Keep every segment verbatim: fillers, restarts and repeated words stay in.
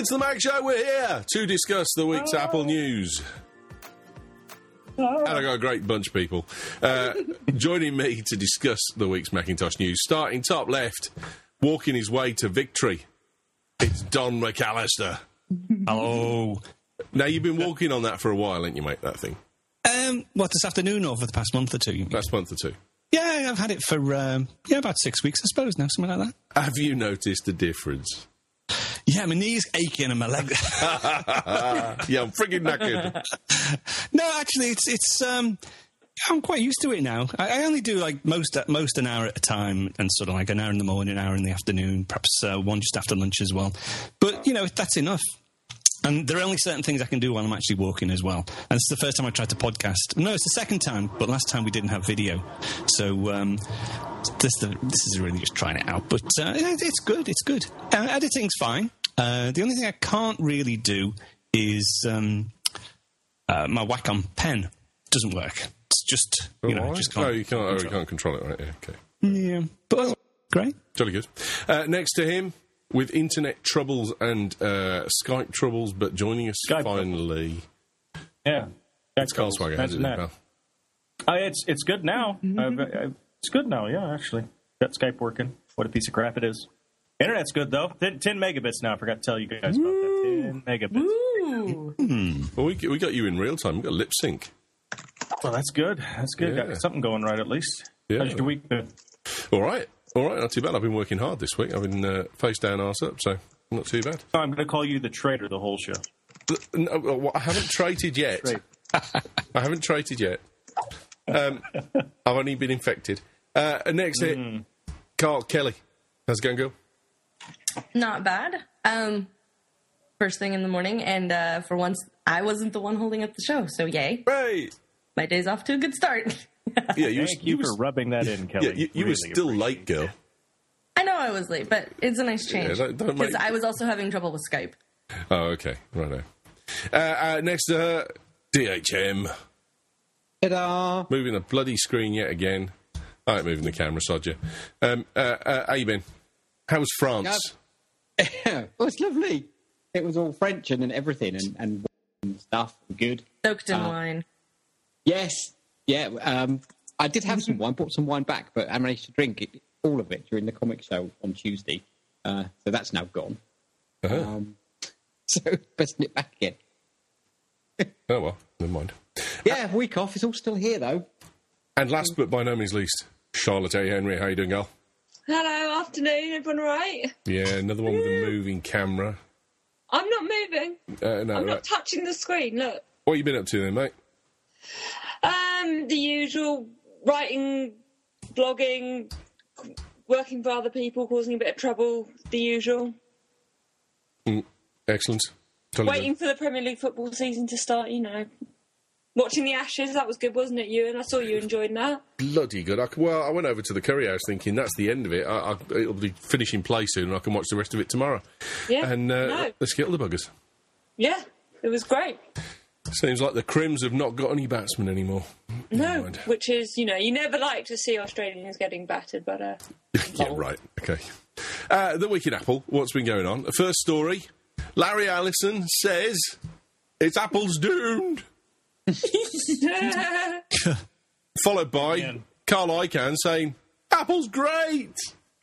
It's the Mac Show. We're here to discuss the week's oh. Apple news. Oh. And I got a great bunch of people uh, joining me to discuss the week's Macintosh news. Starting top left, walking his way to victory, it's Don McAllister. Hello. Now, you've been walking on that for a while, ain't you, mate, that thing? Um, what, this afternoon or for the past month or two? You mean? Past month or two. Yeah, I've had it for, um, yeah, about six weeks, I suppose, now, something like that. Have you noticed a difference? Yeah, my knee's aching and my leg... yeah, I'm frigging knackered. No, actually, it's... it's um, I'm quite used to it now. I, I only do, like, most most an hour at a time, and sort of like an hour in the morning, an hour in the afternoon, perhaps uh, one just after lunch as well. But, you know, that's enough. And there are only certain things I can do while I'm actually walking as well. And it's the first time I tried to podcast. No, it's the second time, but last time we didn't have video. So um, this, this is really just trying it out. But uh, it's good, it's good. Uh, editing's fine. Uh, the only thing I can't really do is um, uh, my Wacom pen doesn't work. It's just, you know, oh, just can't... Oh, you can't, oh, you can't control it, right? Yeah, okay. Yeah, but oh, great. Jolly good. Uh, next to him... with internet troubles and uh, Skype troubles, but joining us Skype finally. Yeah. It's Carl Swagger. How's it doing, pal? Uh, it's, it's good now. Mm-hmm. I've, I've, it's good now, yeah, actually. Got Skype working. What a piece of crap it is. Internet's good, though. ten, ten megabits now. I forgot to tell you guys Woo. about that. ten megabits. Woo. Hmm. Well, we, we got you in real time. We got lip sync. Well, that's good. That's good. Yeah. Got something going right, at least. Yeah. How's your week been? All right. All right, not too bad. I've been working hard this week. I've been uh, face down, arse up, so not too bad. I'm going to call you the traitor the whole show. No, well, I haven't traded yet. Trade. I haven't traded yet. Um, I've only been infected. Uh, next, mm. hit, Carl Kelly. How's it going, girl? Not bad. Um, first thing in the morning, and uh, for once, I wasn't the one holding up the show, so yay. Right. My day's off to a good start. Yeah, you Thank was, you, you for was, rubbing that in, Kelly. Yeah, you, you really were still late, girl. I know I was late, but it's a nice change. Because yeah, make... I was also having trouble with Skype. Oh, okay. Right uh, uh, next to her, D H M. Ta-da! Moving the bloody screen yet again. I ain't moving the camera, sod you. Um, uh, uh, how you been? How was France? Yeah. Well, it's lovely. It was all French and, and everything and, and stuff. Good. Soaked in uh, wine. Yes. Yeah, um, I did have some wine, brought some wine back, but I managed to drink it, all of it during the comic show on Tuesday. Uh, so that's now gone. Uh-huh. Um, so, putting it back again. Oh, well, never mind. Yeah, uh, week off. It's all still here, though. And last but by no means least, Charlotte A. Henry. How you doing, girl? Hello, afternoon. Everyone all right? Yeah, another one with a moving camera. I'm not moving. Uh, no, I'm right. not touching the screen, look. What have you been up to then, mate? Um, the usual, writing, blogging, working for other people, causing a bit of trouble, the usual. Mm, excellent. Totally Waiting good. for the Premier League football season to start, you know. Watching the Ashes, that was good, wasn't it, Ewan? I saw you enjoyed that. Bloody good. I, well, I went over to the Curry House thinking that's the end of it. I, I, it'll be finishing play soon and I can watch the rest of it tomorrow. Yeah, And uh, no. let's get all the buggers. Yeah, it was great. Seems like the Crims have not got any batsmen anymore. No, which is, you know, you never like to see Australians getting battered, but... Uh, yeah, right, OK. Uh, the Week in Apple, what's been going on? The first story, Larry Ellison says it's Apple's doomed. Followed by yeah. Carl Icahn saying, Apple's great.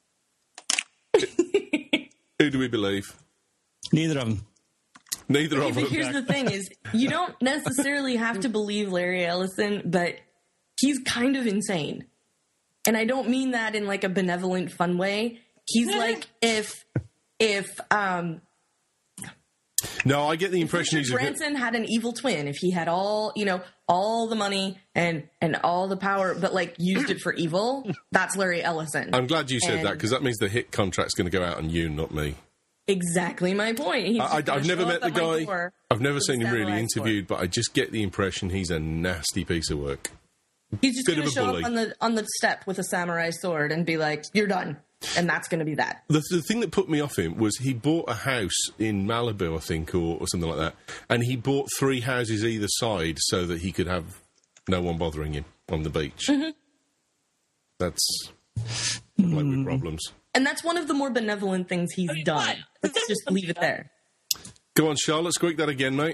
Who do we believe? Neither of them. Neither of them. But here's the thing is, you don't necessarily have to believe Larry Ellison, but he's kind of insane. And I don't mean that in like a benevolent, fun way. He's like if, if, um... No, I get the impression Richard he's... Branson had an evil twin. If he had all, you know, all the money and, and all the power, but like used it for evil, that's Larry Ellison. I'm glad you said and... that, because that means the hit contract's going to go out on you, not me. Exactly my point. He's I, I've never met the guy. I've never seen him really interviewed, for. but I just get the impression he's a nasty piece of work. He's just going to show bully. up on the on the step with a samurai sword and be like, "You're done," and that's going to be that. The, the thing that put me off him was he bought a house in Malibu, I think, or, or something like that, and he bought three houses either side so that he could have no one bothering him on the beach. Mm-hmm. That's like with problems. And that's one of the more benevolent things he's done. Let's just leave it there. Go on, Charlotte, squeak that again, mate.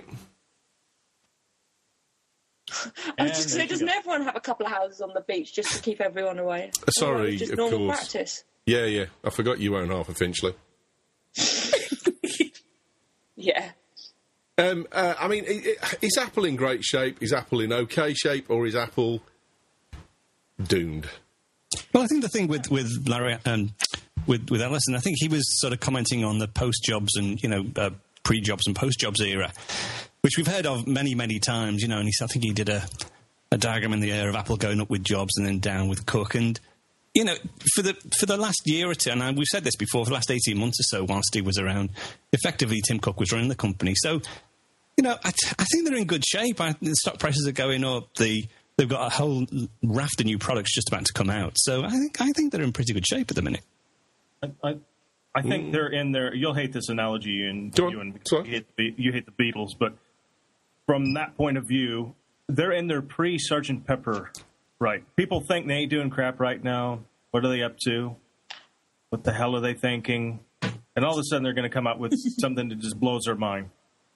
I was just say, doesn't everyone have a couple of houses on the beach just to keep everyone away? Uh, sorry, it's just of normal course. practice. Yeah, yeah. I forgot you own half of Finchley. Yeah. Um, uh, I mean, i- i- is Apple in great shape? Is Apple in okay shape? Or is Apple doomed? Well, I think the thing with with Larry um, with with Ellison, I think he was sort of commenting on the post jobs and you know uh, pre jobs and post jobs era, which we've heard of many many times. You know, and he, I think he did a a diagram in the air of Apple going up with Jobs and then down with Cook, and you know, for the for the last year or two, and I, we've said this before, for the last eighteen months or so, while Steve was around, effectively Tim Cook was running the company. So, you know, I, t- I think they're in good shape. I, the stock prices are going up. The they've got a whole raft of new products just about to come out. So I think I think they're in pretty good shape at the minute. I, I, I think mm. they're in there. You'll hate this analogy, and you, and you hate the you hate the Beatles, but from that point of view, they're in their pre-Sergeant Pepper. Right. People think they ain't doing crap right now. What are they up to? What the hell are they thinking? And all of a sudden they're going to come out with something that just blows their mind.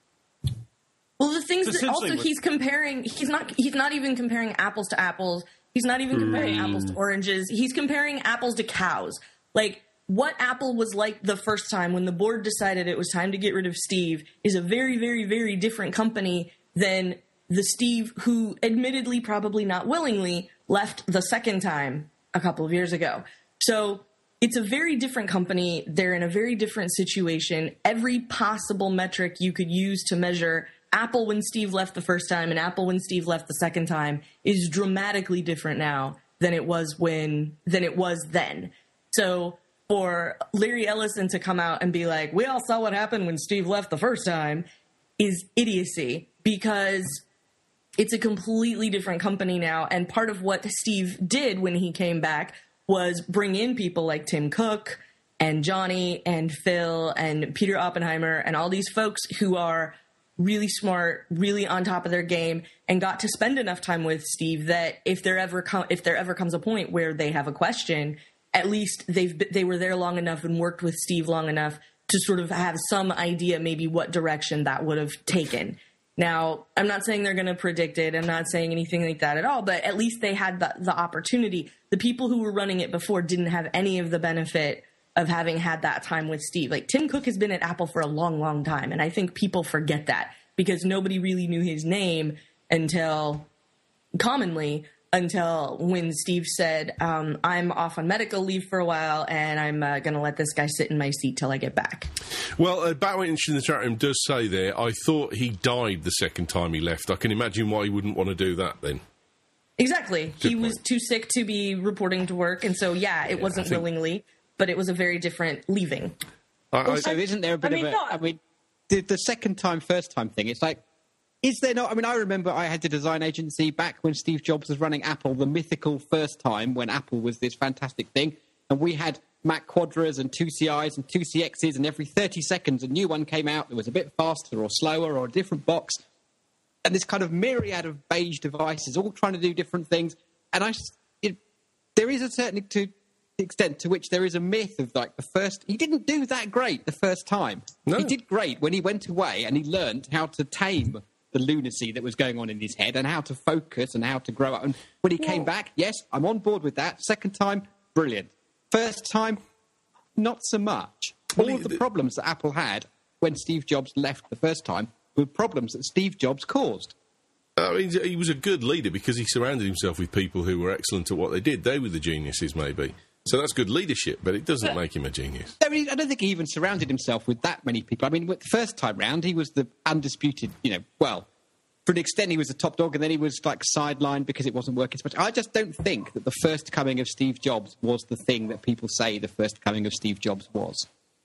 Well, the things that also he's comparing, he's not he's not even comparing apples to apples. He's not even comparing mm. apples to oranges. He's comparing apples to cows. Like, what Apple was like the first time when the board decided it was time to get rid of Steve is a very, very, very different company than the Steve who, admittedly, probably not willingly, left the second time a couple of years ago. So it's a very different company. They're in a very different situation. Every possible metric you could use to measure Apple when Steve left the first time and Apple when Steve left the second time is dramatically different now than it was when than it was then. So for Larry Ellison to come out and be like, we all saw what happened when Steve left the first time is idiocy, because it's a completely different company now, and part of what Steve did when he came back was bring in people like Tim Cook and Johnny and Phil and Peter Oppenheimer and all these folks who are really smart, really on top of their game, and got to spend enough time with Steve that if there ever com- if there ever comes a point where they have a question, at least they've they were there long enough and worked with Steve long enough to sort of have some idea maybe what direction that would have taken. Now, I'm not saying they're going to predict it. I'm not saying anything like that at all, but at least they had the, the opportunity. The people who were running it before didn't have any of the benefit of having had that time with Steve. Like, Tim Cook has been at Apple for a long, long time, and I think people forget that because nobody really knew his name until, commonly, until when Steve said, um, I'm off on medical leave for a while, and I'm uh, going to let this guy sit in my seat till I get back. Well, uh, Batwitch in the chat room does say there, I thought he died the second time he left. I can imagine why he wouldn't want to do that then. Exactly. Good he point. was too sick to be reporting to work, and so, yeah, it yeah, wasn't think... willingly, but it was a very different leaving. I, I, also, isn't there a bit I mean, of a... Not... I mean, the, the second time, first time thing, it's like, is there not... I mean, I remember I had a design agency back when Steve Jobs was running Apple, the mythical first time when Apple was this fantastic thing, and we had Mac Quadras and two C Is and two C Xs, and every thirty seconds a new one came out that was a bit faster or slower or a different box, and this kind of myriad of beige devices all trying to do different things. And I, it, there is a certain to, extent to which there is a myth of, like, the first... He didn't do that great the first time. No. He did great when he went away and he learned how to tame the lunacy that was going on in his head and how to focus and how to grow up. And when he yeah. came back, yes, I'm on board with that. Second time, brilliant. First time, not so much. All well, of the, the problems that Apple had when Steve Jobs left the first time were problems that Steve Jobs caused. I mean, he was a good leader because he surrounded himself with people who were excellent at what they did. They were the geniuses, maybe. So that's good leadership, but it doesn't make him a genius. I mean, I don't think he even surrounded himself with that many people. I mean, the first time round, he was the undisputed, you know, well, for an extent he was the top dog, and then he was, like, sidelined because it wasn't working so much. I just don't think that the first coming of Steve Jobs was the thing that people say the first coming of Steve Jobs was.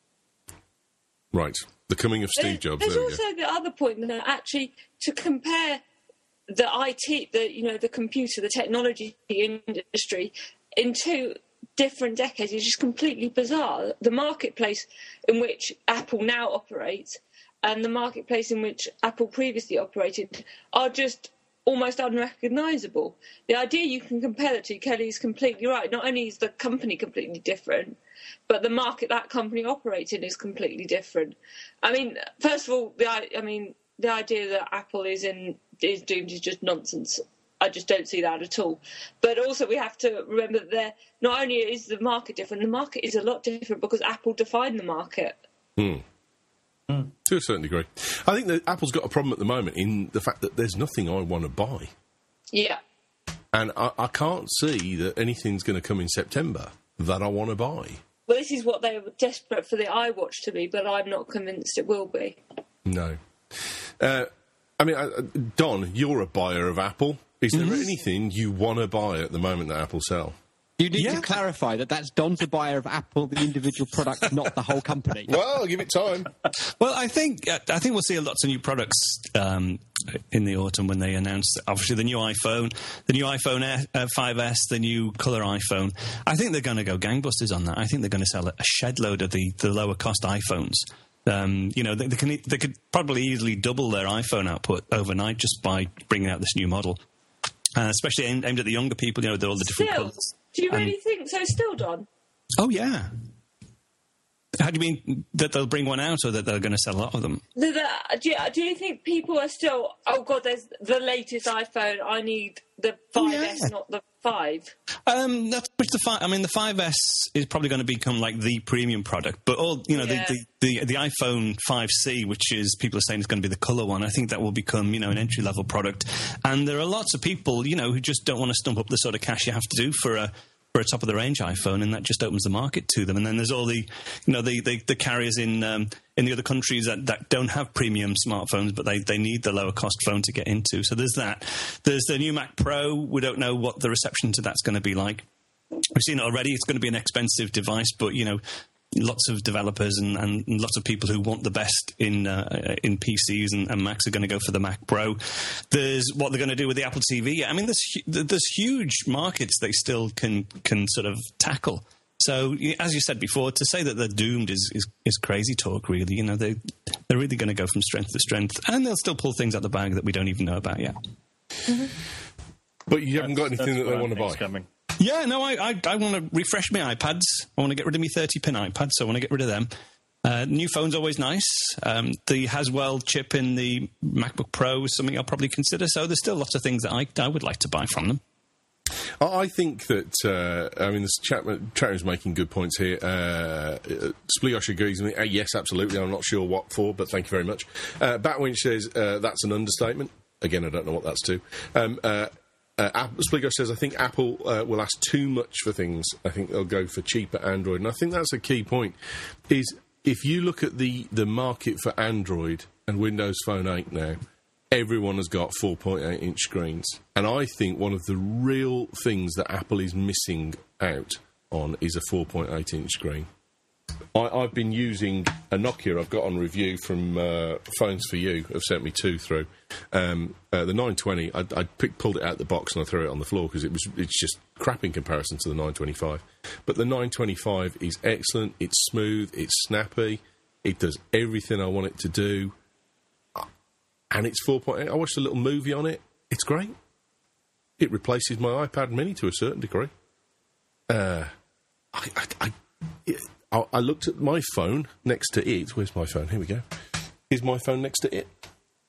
Right. The coming of Steve Jobs. There's also the other point that actually, to compare the I T, the, you know, the computer, the technology industry in two different decades is just completely bizarre. The marketplace in which Apple now operates and the marketplace in which Apple previously operated are just almost unrecognisable. The idea you can compare the two, Kelly, is completely right. Not only is the company completely different, but the market that company operates in is completely different. I mean, first of all, the I mean the idea that Apple is in is doomed is just nonsense. I just don't see that at all. But also we have to remember that there, not only is the market different, the market is a lot different because Apple defined the market. Hmm. Mm. To a certain degree. I think that Apple's got a problem at the moment in the fact that there's nothing I want to buy. Yeah. And I, I can't see that anything's going to come in September that I want to buy. Well, this is what they were desperate for the iWatch to be, but I'm not convinced it will be. No. Uh, I mean, uh, Don, you're a buyer of Apple. Is there mm-hmm. anything you want to buy at the moment that Apple sell? You need yeah. to clarify that that's Don's a buyer of Apple, the individual product, not the whole company. Well, give it time. Well, I think I think we'll see lots of new products um, in the autumn when they announce, obviously, the new iPhone, the new iPhone Air, uh, five S, the new colour iPhone. I think they're going to go gangbusters on that. I think they're going to sell a shed load of the, the lower-cost iPhones. Um, you know, they, they, can, they could probably easily double their iPhone output overnight just by bringing out this new model, uh, especially aimed, aimed at the younger people, you know, with all the different Still. colours. Do you really um, think so still, Don? Oh, yeah. How do you mean that they'll bring one out or that they're going to sell a lot of them? The, the, do, you, do you think people are still, oh, God, there's the latest iPhone, I need the five S, yeah. not the five? Um, that's the five. I mean, the five S is probably going to become like the premium product, but all, you know, yeah. the, the, the, the iPhone five C, which is, people are saying is going to be the colour one, I think that will become, you know, an entry-level product. And there are lots of people, you know, who just don't want to stump up the sort of cash you have to do for a for a top-of-the-range iPhone, and that just opens the market to them. And then there's all the, you know, the, the, the carriers in um, in the other countries that, that don't have premium smartphones, but they, they need the lower-cost phone to get into. So there's that. There's the new Mac Pro. We don't know what the reception to that's going to be like. We've seen it already. It's going to be an expensive device, but, you know, lots of developers and, and lots of people who want the best in uh, in P Cs and, and Macs are going to go for the Mac Pro. There's what they're going to do with the Apple T V. I mean, there's there's huge markets they still can can sort of tackle. So, as you said before, to say that they're doomed is, is, is crazy talk, really. You know, they, they're really going to go from strength to strength, and they'll still pull things out the bag that we don't even know about yet. Mm-hmm. But you haven't got anything that they want to buy? Coming. Yeah, no, I I, I want to refresh my iPads. I want to get rid of my thirty-pin iPads, so I want to get rid of them. Uh, new phone's always nice. Um, the Haswell chip in the MacBook Pro is something I'll probably consider, so there's still lots of things that I, I would like to buy from them. I think that, uh, I mean, this chat, chat is making good points here. Uh, Spliosh agrees with me. Uh, yes, absolutely. I'm not sure what for, but thank you very much. Uh, Batwinch says uh, that's an understatement. Again, I don't know what that's to. Um, uh, uh, Spliosh says, I think Apple uh, will ask too much for things. I think they'll go for cheaper Android. And I think that's a key point, is if you look at the, the market for Android and Windows Phone eight now, everyone has got four point eight inch screens. And I think one of the real things that Apple is missing out on is a four point eight inch screen. I, I've been using a Nokia I've got on review from uh, Phones for You, have sent me two through. Um, uh, the nine twenty, I, I picked, pulled it out of the box and I threw it on the floor because it was it's just crap in comparison to the nine twenty-five. But the nine twenty-five is excellent, it's smooth, it's snappy, it does everything I want it to do. And it's four point eight. I watched a little movie on it. It's great. It replaces my iPad mini to a certain degree. Uh, I, I, I, I looked at my phone next to it. Where's my phone? Here we go. Here's my phone next to it.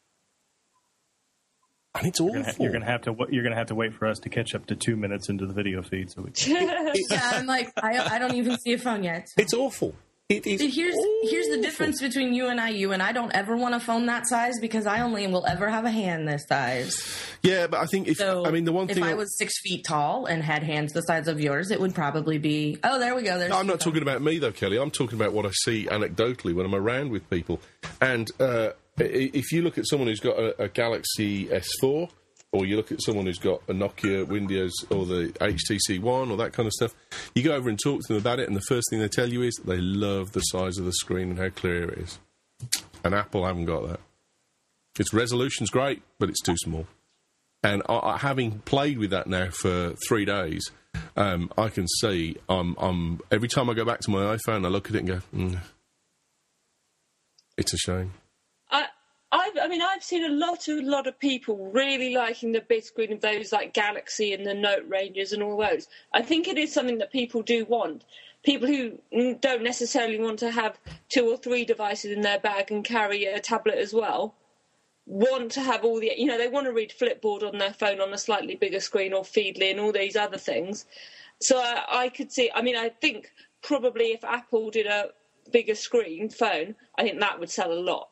And it's awful. You're going to have to you're going to have to wait for us to catch up to two minutes into the video feed. So we can... it, it, yeah, I'm like I, I don't even see a phone yet. So. It's awful. It is here's awful. Here's the difference between you and I. You and I don't ever want a phone that size because I only will ever have a hand this size. Yeah, but I think if so I mean the one if thing I I, was six feet tall and had hands the size of yours, it would probably be. Oh, there we go. There's. No, I'm not talking about me though, Kelly. I'm talking about what I see anecdotally when I'm around with people. And uh, if you look at someone who's got a, a Galaxy S four. Or you look at someone who's got a Nokia, Windows, or the H T C One, or that kind of stuff. You go over and talk to them about it, and the first thing they tell you is that they love the size of the screen and how clear it is. And Apple haven't got that. Its resolution's great, but it's too small. And I, I, having played with that now for three days, um, I can see um, um, every time I go back to my iPhone, I look at it and go, mm, it's a shame. I, I've I mean, I've seen a lot of a lot of people really liking the big screen of those like Galaxy and the Note ranges and all those. I think it is something that people do want. People who don't necessarily want to have two or three devices in their bag and carry a tablet as well want to have all the, you know, they want to read Flipboard on their phone on a slightly bigger screen or Feedly and all these other things. So I, I could see, I mean, I think probably if Apple did a bigger screen phone, I think that would sell a lot.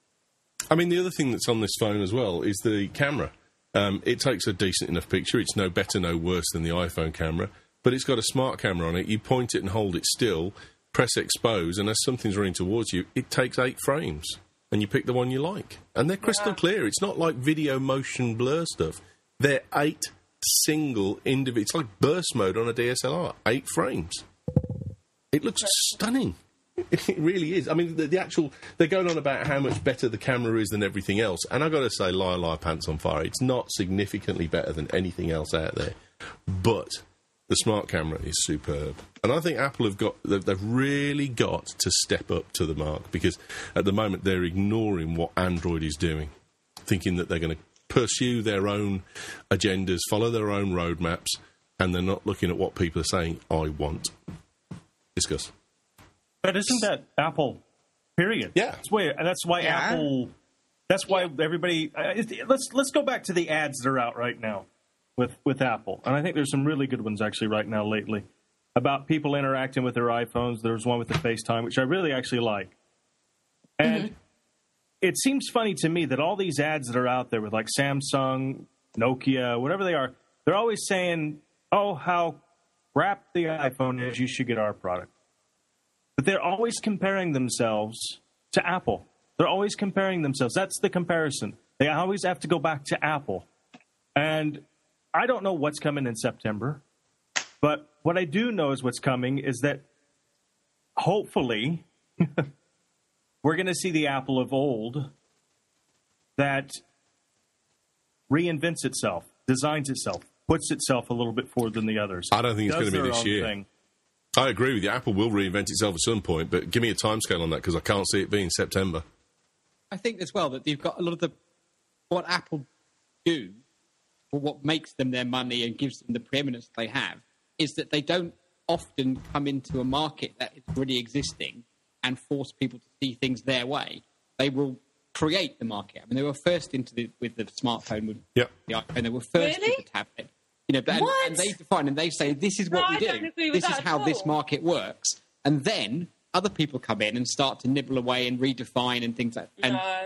I mean, the other thing that's on this phone as well is the camera. Um, it takes a decent enough picture. It's no better, no worse than the iPhone camera, but it's got a smart camera on it. You point it and hold it still, press expose, and as something's running towards you, it takes eight frames, and you pick the one you like. And they're crystal yeah. clear. It's not like video motion blur stuff. They're eight single individual. It's like burst mode on a D S L R. Eight frames. It looks stunning. It really is. I mean, the, the actual... They're going on about how much better the camera is than everything else. And I've got to say, liar, liar, pants on fire. It's not significantly better than anything else out there. But the smart camera is superb. And I think Apple have got... They've, they've really got to step up to the mark. Because at the moment, they're ignoring what Android is doing. Thinking that they're going to pursue their own agendas, follow their own roadmaps. And they're not looking at what people are saying, I want. Discuss. But isn't that Apple? Period. Yeah, that's why. That's why yeah. Apple. That's why yeah. everybody. Uh, let's let's go back to the ads that are out right now with with Apple, and I think there's some really good ones actually right now lately about people interacting with their iPhones. There's one with the FaceTime, which I really actually like, and mm-hmm. it seems funny to me that all these ads that are out there with like Samsung, Nokia, whatever they are, they're always saying, "Oh, how crap the iPhone is! You should get our product." But they're always comparing themselves to Apple. They're always comparing themselves. That's the comparison. They always have to go back to Apple. And I don't know what's coming in September. But what I do know is what's coming is that hopefully we're going to see the Apple of old that reinvents itself, designs itself, puts itself a little bit forward than the others. I don't think it's going to be this year. Thing. I agree with you. Apple will reinvent itself at some point, but give me a timescale on that because I can't see it being September. I think as well that you've got a lot of the what Apple do, or what makes them their money and gives them the preeminence they have, is that they don't often come into a market that is already existing and force people to see things their way. They will create the market. I mean, they were first into the, with the smartphone, with yep. the iPhone. They were first really? with the tablet. You know, and, and they define and they say, this is what no, we do. This is how this market works. And then other people come in and start to nibble away and redefine and things like that. No.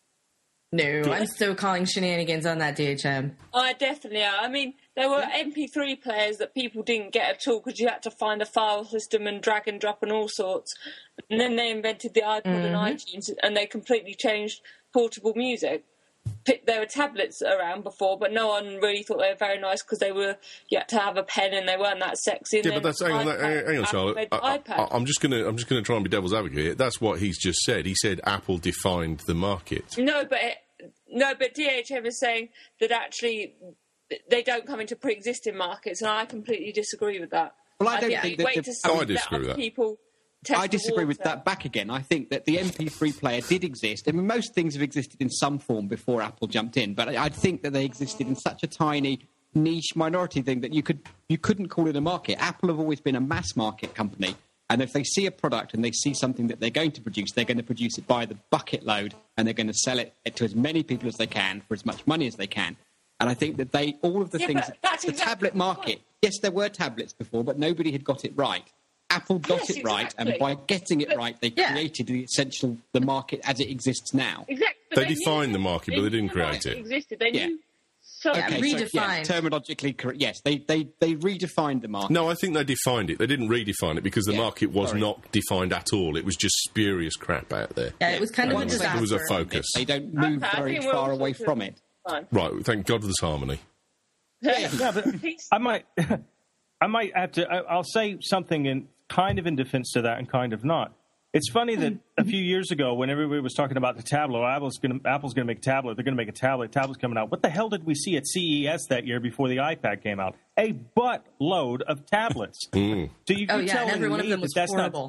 No, I'm still calling shenanigans on that D H M. I definitely are. I mean, there were M P three players that people didn't get at all because you had to find a file system and drag and drop and all sorts. And then they invented the iPod mm-hmm. and iTunes and they completely changed portable music. There were tablets around before, but no one really thought they were very nice because they were you had to have a pen and they weren't that sexy. And yeah, but that's hang on, iPad, hang on, Charlotte. I, I, I'm just gonna I'm just gonna try and be devil's advocate here. That's what he's just said. He said Apple defined the market. No, but it, no, but D H M is saying that actually they don't come into pre-existing markets, and I completely disagree with that. Well, I don't I think, think that. Wait The, to see oh, I disagree with that. People. I disagree with that back again. I think that the M P three player did exist. I mean, most things have existed in some form before Apple jumped in, but I think that they existed in such a tiny, niche minority thing that you, could, you couldn't call it a market. Apple have always been a mass market company, and if they see a product and they see something that they're going to produce, they're going to produce it by the bucket load, and they're going to sell it to as many people as they can for as much money as they can. And I think that they, all of the yeah, things, the exactly tablet market, yes, there were tablets before, but nobody had got it right. Apple got yes, it right, exactly. and by getting it but, right, they yeah. created the essential the market as it exists now. Exactly. They, they defined the market, they but they didn't the create it. Existed. They yeah. knew so okay, redefined. So, yeah, terminologically correct. Yes, they, they, they redefined the market. No, I think they defined it. They didn't redefine it because the yeah. market was Sorry. not defined at all. It was just spurious crap out there. Yeah, it was kind yeah. of a disaster. It was a focus. They, they don't move okay, very far away from it. Fine. Right, thank God for this harmony. yeah, but I might, I might have to. I, I'll say something in kind of in defense to that, and kind of not. It's funny that a few years ago, when everybody was talking about the tablet, Apple's going to Apple's going to make a tablet. They're going to make a tablet. Tablet's coming out. What the hell did we see at C E S that year before the iPad came out? A buttload of tablets. Mm. So you, oh you're yeah, and telling every one me of them that was that's horrible. Not,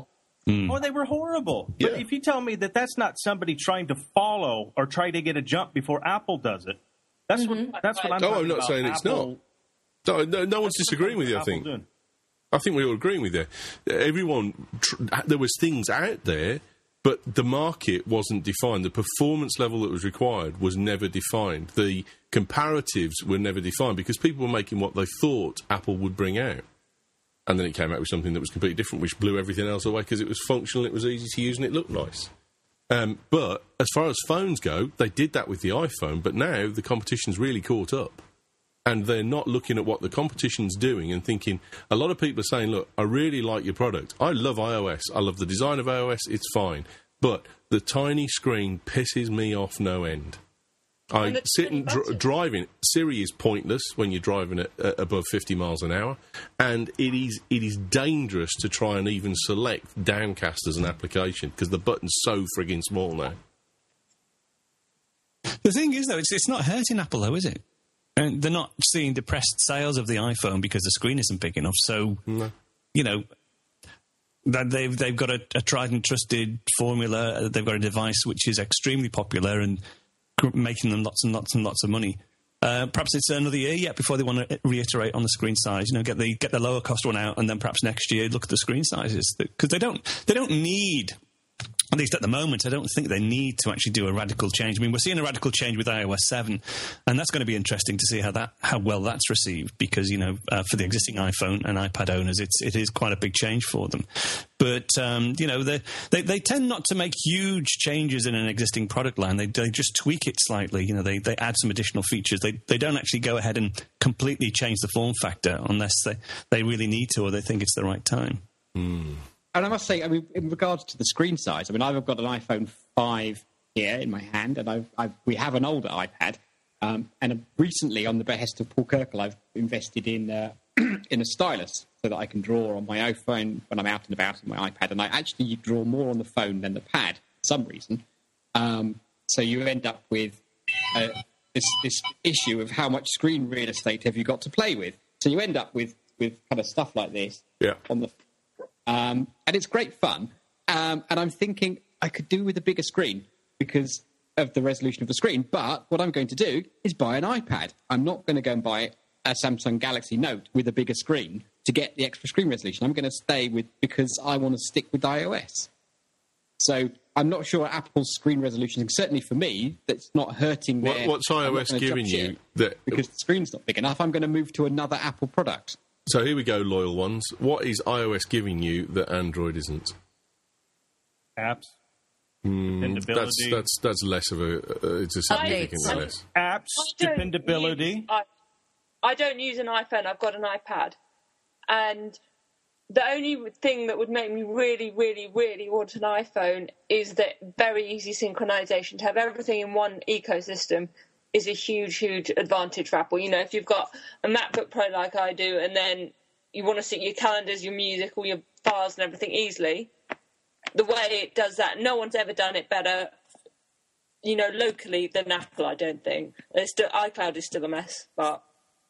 Mm. Oh, they were horrible. Yeah. But if you tell me that that's not somebody trying to follow or try to get a jump before Apple does it, that's mm-hmm. what that's what I'm. Oh, I'm not about. saying it's Apple, not. No, no, no one's disagreeing with you. I think. Doing. I think we're all agreeing with you. Everyone, tr- there was things out there, but the market wasn't defined. The performance level that was required was never defined. The comparatives were never defined because people were making what they thought Apple would bring out. And then it came out with something that was completely different, which blew everything else away because it was functional, it was easy to use, and it looked nice. Um, but as far as phones go, they did that with the iPhone, but now the competition's really caught up. And they're not looking at what the competition's doing and thinking, a lot of people are saying, look, I really like your product. I love iOS. I love the design of iOS. It's fine. But the tiny screen pisses me off no end. I sit and dr- driving. Siri is pointless when you're driving at uh, above fifty miles an hour, and it is it is dangerous to try and even select Downcast as an application because the button's so frigging small now. The thing is, though, it's it's not hurting Apple, though, is it? And they're not seeing depressed sales of the iPhone because the screen isn't big enough. So, no. you know, that they've they've got a, a tried and trusted formula. They've got a device which is extremely popular and making them lots and lots and lots of money. Uh, perhaps it's another year yet before they want to reiterate on the screen size. You know, get the get the lower cost one out, and then perhaps next year look at the screen sizes because they don't they don't need. At least at the moment, I don't think they need to actually do a radical change. I mean, we're seeing a radical change with iOS seven, and that's going to be interesting to see how that how well that's received because, you know, uh, for the existing iPhone and iPad owners, it's it is quite a big change for them. But, um, you know, they, they they tend not to make huge changes in an existing product line. They, they just tweak it slightly. You know, they, they add some additional features. They they don't actually go ahead and completely change the form factor unless they, they really need to or they think it's the right time. Mm. And I must say, I mean, in regards to the screen size, I mean, I've got an iPhone five here in my hand, and I've, I've, we have an older iPad. Um, and recently, on the behest of Paul Kirkle, I've invested in uh, in a stylus so that I can draw on my iPhone when I'm out and about on my iPad. And I actually draw more on the phone than the pad for some reason. Um, so you end up with uh, this this issue of how much screen real estate have you got to play with. So you end up with, with kind of stuff like this yeah. on the Um, and it's great fun. Um, and I'm thinking I could do with a bigger screen because of the resolution of the screen. But what I'm going to do is buy an iPad. I'm not going to go and buy a Samsung Galaxy Note with a bigger screen to get the extra screen resolution. I'm going to stay with because I want to stick with iOS. So I'm not sure Apple's screen resolution, certainly for me, that's not hurting what, their... What's iOS giving you? That, because the screen's not big enough, I'm going to move to another Apple product. So here we go, loyal ones. What is iOS giving you that Android isn't? Apps. Mm, dependability. That's, that's that's less of a... Uh, it's a significant I, less. Apps, dependability. Use, I, I don't use an iPhone. I've got an iPad. And the only thing that would make me really, really, really want an iPhone is that very easy synchronization. To have everything in one ecosystem is a huge, huge advantage for Apple. You know, if you've got a MacBook Pro like I do, and then you want to sync your calendars, your music, all your files and everything easily, the way it does that, no one's ever done it better, you know, locally than Apple, I don't think. It's still, iCloud is still a mess, but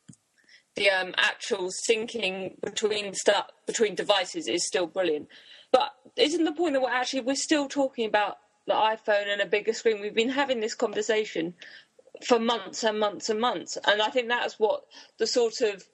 the um, actual syncing between stuff, between devices is still brilliant. But isn't the point that we're actually, we're still talking about the iPhone and a bigger screen? We've been having this conversation for months and months and months, and I think that's what the sort of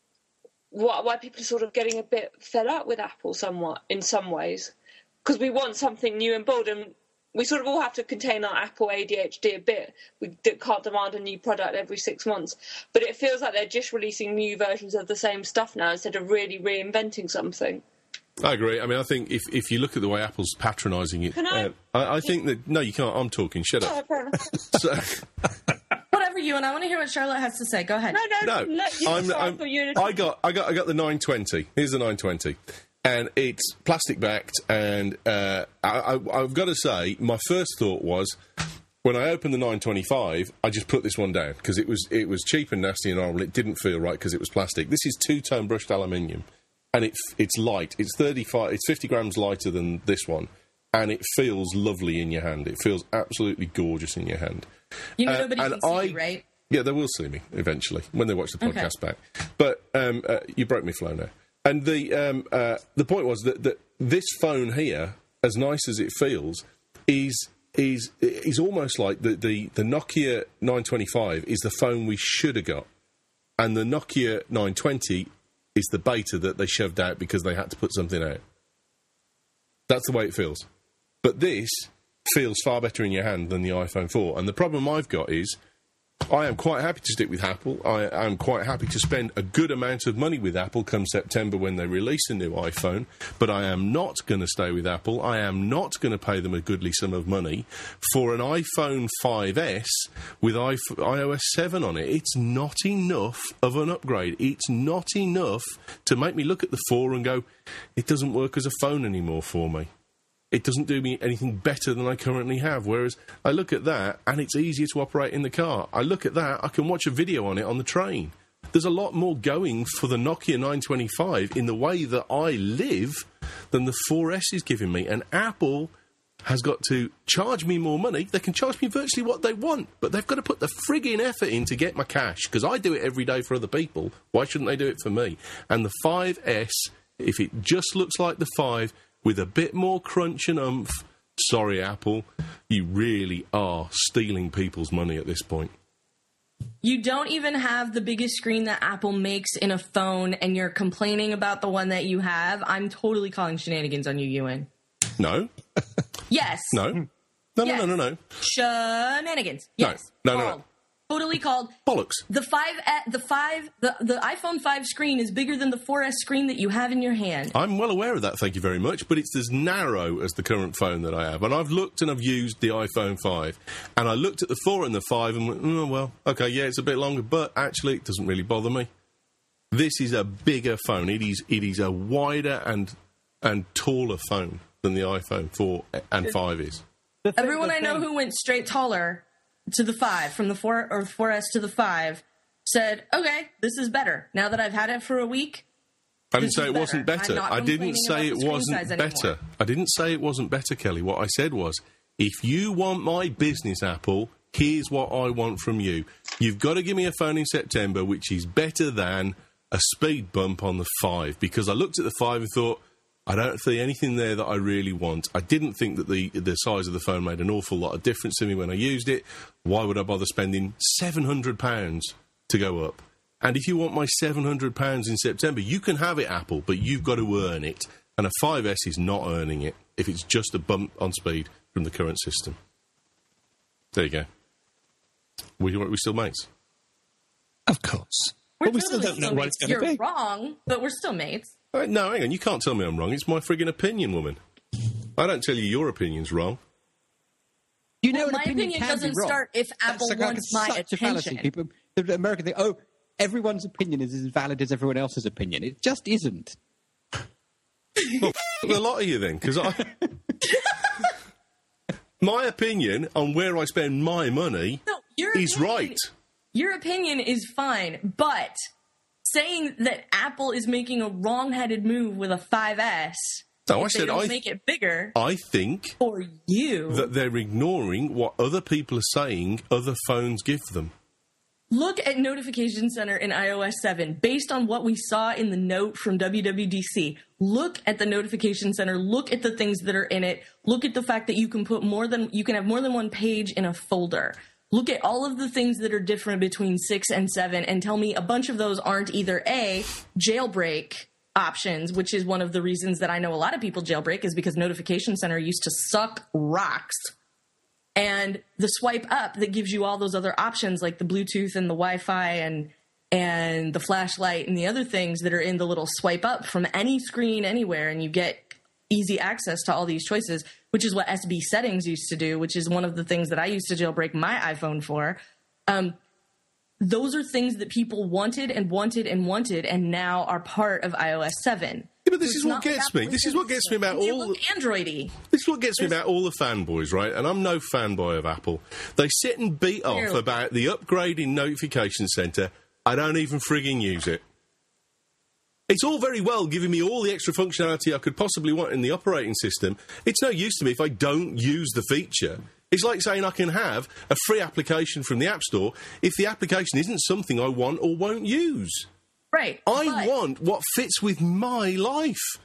what, why people are sort of getting a bit fed up with Apple somewhat in some ways, because we want something new and bold, and we sort of all have to contain our Apple A D H D a bit. We can't demand a new product every six months, but it feels like they're just releasing new versions of the same stuff now instead of really reinventing something. I agree. I mean, I think if if you look at the way Apple's patronising it, Can I, uh, I, I think that no, you can't. I'm talking. Shut up. so, Whatever you and I want to hear what Charlotte has to say. Go ahead. No, no, no. Let you I'm, I'm, you I got, I got, I got the nine twenty. Here's the nine twenty, and it's plastic backed. And uh, I, I, I've got to say, my first thought was, when I opened the nine twenty-five, I just put this one down because it was it was cheap and nasty and horrible. It didn't feel right because it was plastic. This is two-tone brushed aluminium. And it, it's light. It's thirty-five. It's fifty grams lighter than this one, and it feels lovely in your hand. It feels absolutely gorgeous in your hand. You know, uh, nobody can see I, you, right? Yeah, they will see me eventually when they watch the podcast okay. back. But um, uh, you broke me flow now. And the um, uh, the point was that, that this phone here, as nice as it feels, is is is almost like the, the, the Nokia nine twenty-five is the phone we should have got, and the Nokia nine twenty is the beta that they shoved out because they had to put something out. That's the way it feels. But this feels far better in your hand than the iPhone four. And the problem I've got is I am quite happy to stick with Apple. I am quite happy to spend a good amount of money with Apple come September when they release a new iPhone. But I am not going to stay with Apple. I am not going to pay them a goodly sum of money for an iPhone five S with i O S seven on it. It's not enough of an upgrade. It's not enough to make me look at the four and go, it doesn't work as a phone anymore for me. It doesn't do me anything better than I currently have, whereas I look at that and it's easier to operate in the car. I look at that, I can watch a video on it on the train. There's a lot more going for the Nokia nine twenty-five in the way that I live than the four S is giving me. And Apple has got to charge me more money. They can charge me virtually what they want, but they've got to put the frigging effort in to get my cash, because I do it every day for other people. Why shouldn't they do it for me? And the five S, if it just looks like the five... with a bit more crunch and oomph, sorry, Apple, you really are stealing people's money at this point. You don't even have the biggest screen that Apple makes in a phone, and you're complaining about the one that you have. I'm totally calling shenanigans on you, Ewan. No. Yes. No. No, yes. no, no, no, no. Shenanigans. Yes. No, no, no, no. Totally called bollocks. The five, the five, the, the iPhone five screen is bigger than the four S screen that you have in your hand. I'm well aware of that, thank you very much, but it's as narrow as the current phone that I have. And I've looked and I've used the iPhone five, and I looked at the four and the five and went, oh, well, okay, yeah, it's a bit longer, but actually it doesn't really bother me. This is a bigger phone. It is, it is a wider and and taller phone than the iPhone four and five is. Thing, Everyone I know who went straight taller to the five, from the four or four S to the five, said, okay, this is better. Now that I've had it for a week, I didn't say it better. wasn't better. I didn't say it wasn't better. Anymore. I didn't say it wasn't better, Kelly. What I said was, if you want my business, Apple, here's what I want from you. You've got to give me a phone in September which is better than a speed bump on the five, because I looked at the five and thought, I don't see anything there that I really want. I didn't think that the the size of the phone made an awful lot of difference to me when I used it. Why would I bother spending seven hundred pounds to go up? And if you want my seven hundred pounds in September, you can have it, Apple, but you've got to earn it. And a five S is not earning it if it's just a bump on speed from the current system. There you go. We, we still mates? Of course. We're but we totally still don't know what it's going to be. You're wrong, but we're still mates. Right, no, hang on. You can't tell me I'm wrong. It's my frigging opinion, woman. I don't tell you your opinion's wrong. You know, well, an my opinion, opinion can doesn't be wrong. start if Apple That's wants like, my such attention. A fallacy. People, the American think, oh, everyone's opinion is as valid as everyone else's opinion. It just isn't. Well, a lot of you then, because I... my opinion on where I spend my money no, your is opinion, right. Your opinion is fine, but saying that Apple is making a wrong-headed move with a five S, no, if I said they don't I make it bigger. I think for you that they're ignoring what other people are saying other phones give them. Look at Notification Center in i O S seven. Based on what we saw in the note from W W D C, look at the Notification Center. Look at the things that are in it. Look at the fact that you can put more than you can have more than one page in a folder. Look at all of the things that are different between six and seven, and tell me a bunch of those aren't either A, jailbreak options, which is one of the reasons that I know a lot of people jailbreak is because Notification Center used to suck rocks. And the swipe up that gives you all those other options like the Bluetooth and the Wi-Fi and and the flashlight and the other things that are in the little swipe up from any screen anywhere, and you get easy access to all these choices, which is what S B settings used to do, which is one of the things that I used to jailbreak my iPhone for. Um, those are things that people wanted and wanted and wanted and now are part of i O S seven. Yeah, but this is what gets me. This is what gets me about all... They look Android-y. This is what gets me about all the fanboys, right? And I'm no fanboy of Apple. They sit and beat off about the upgrade in Notification Center. I don't even frigging use it. It's all very well giving me all the extra functionality I could possibly want in the operating system. It's no use to me if I don't use the feature. It's like saying I can have a free application from the App Store if the application isn't something I want or won't use. Right. I but... want what fits with my life.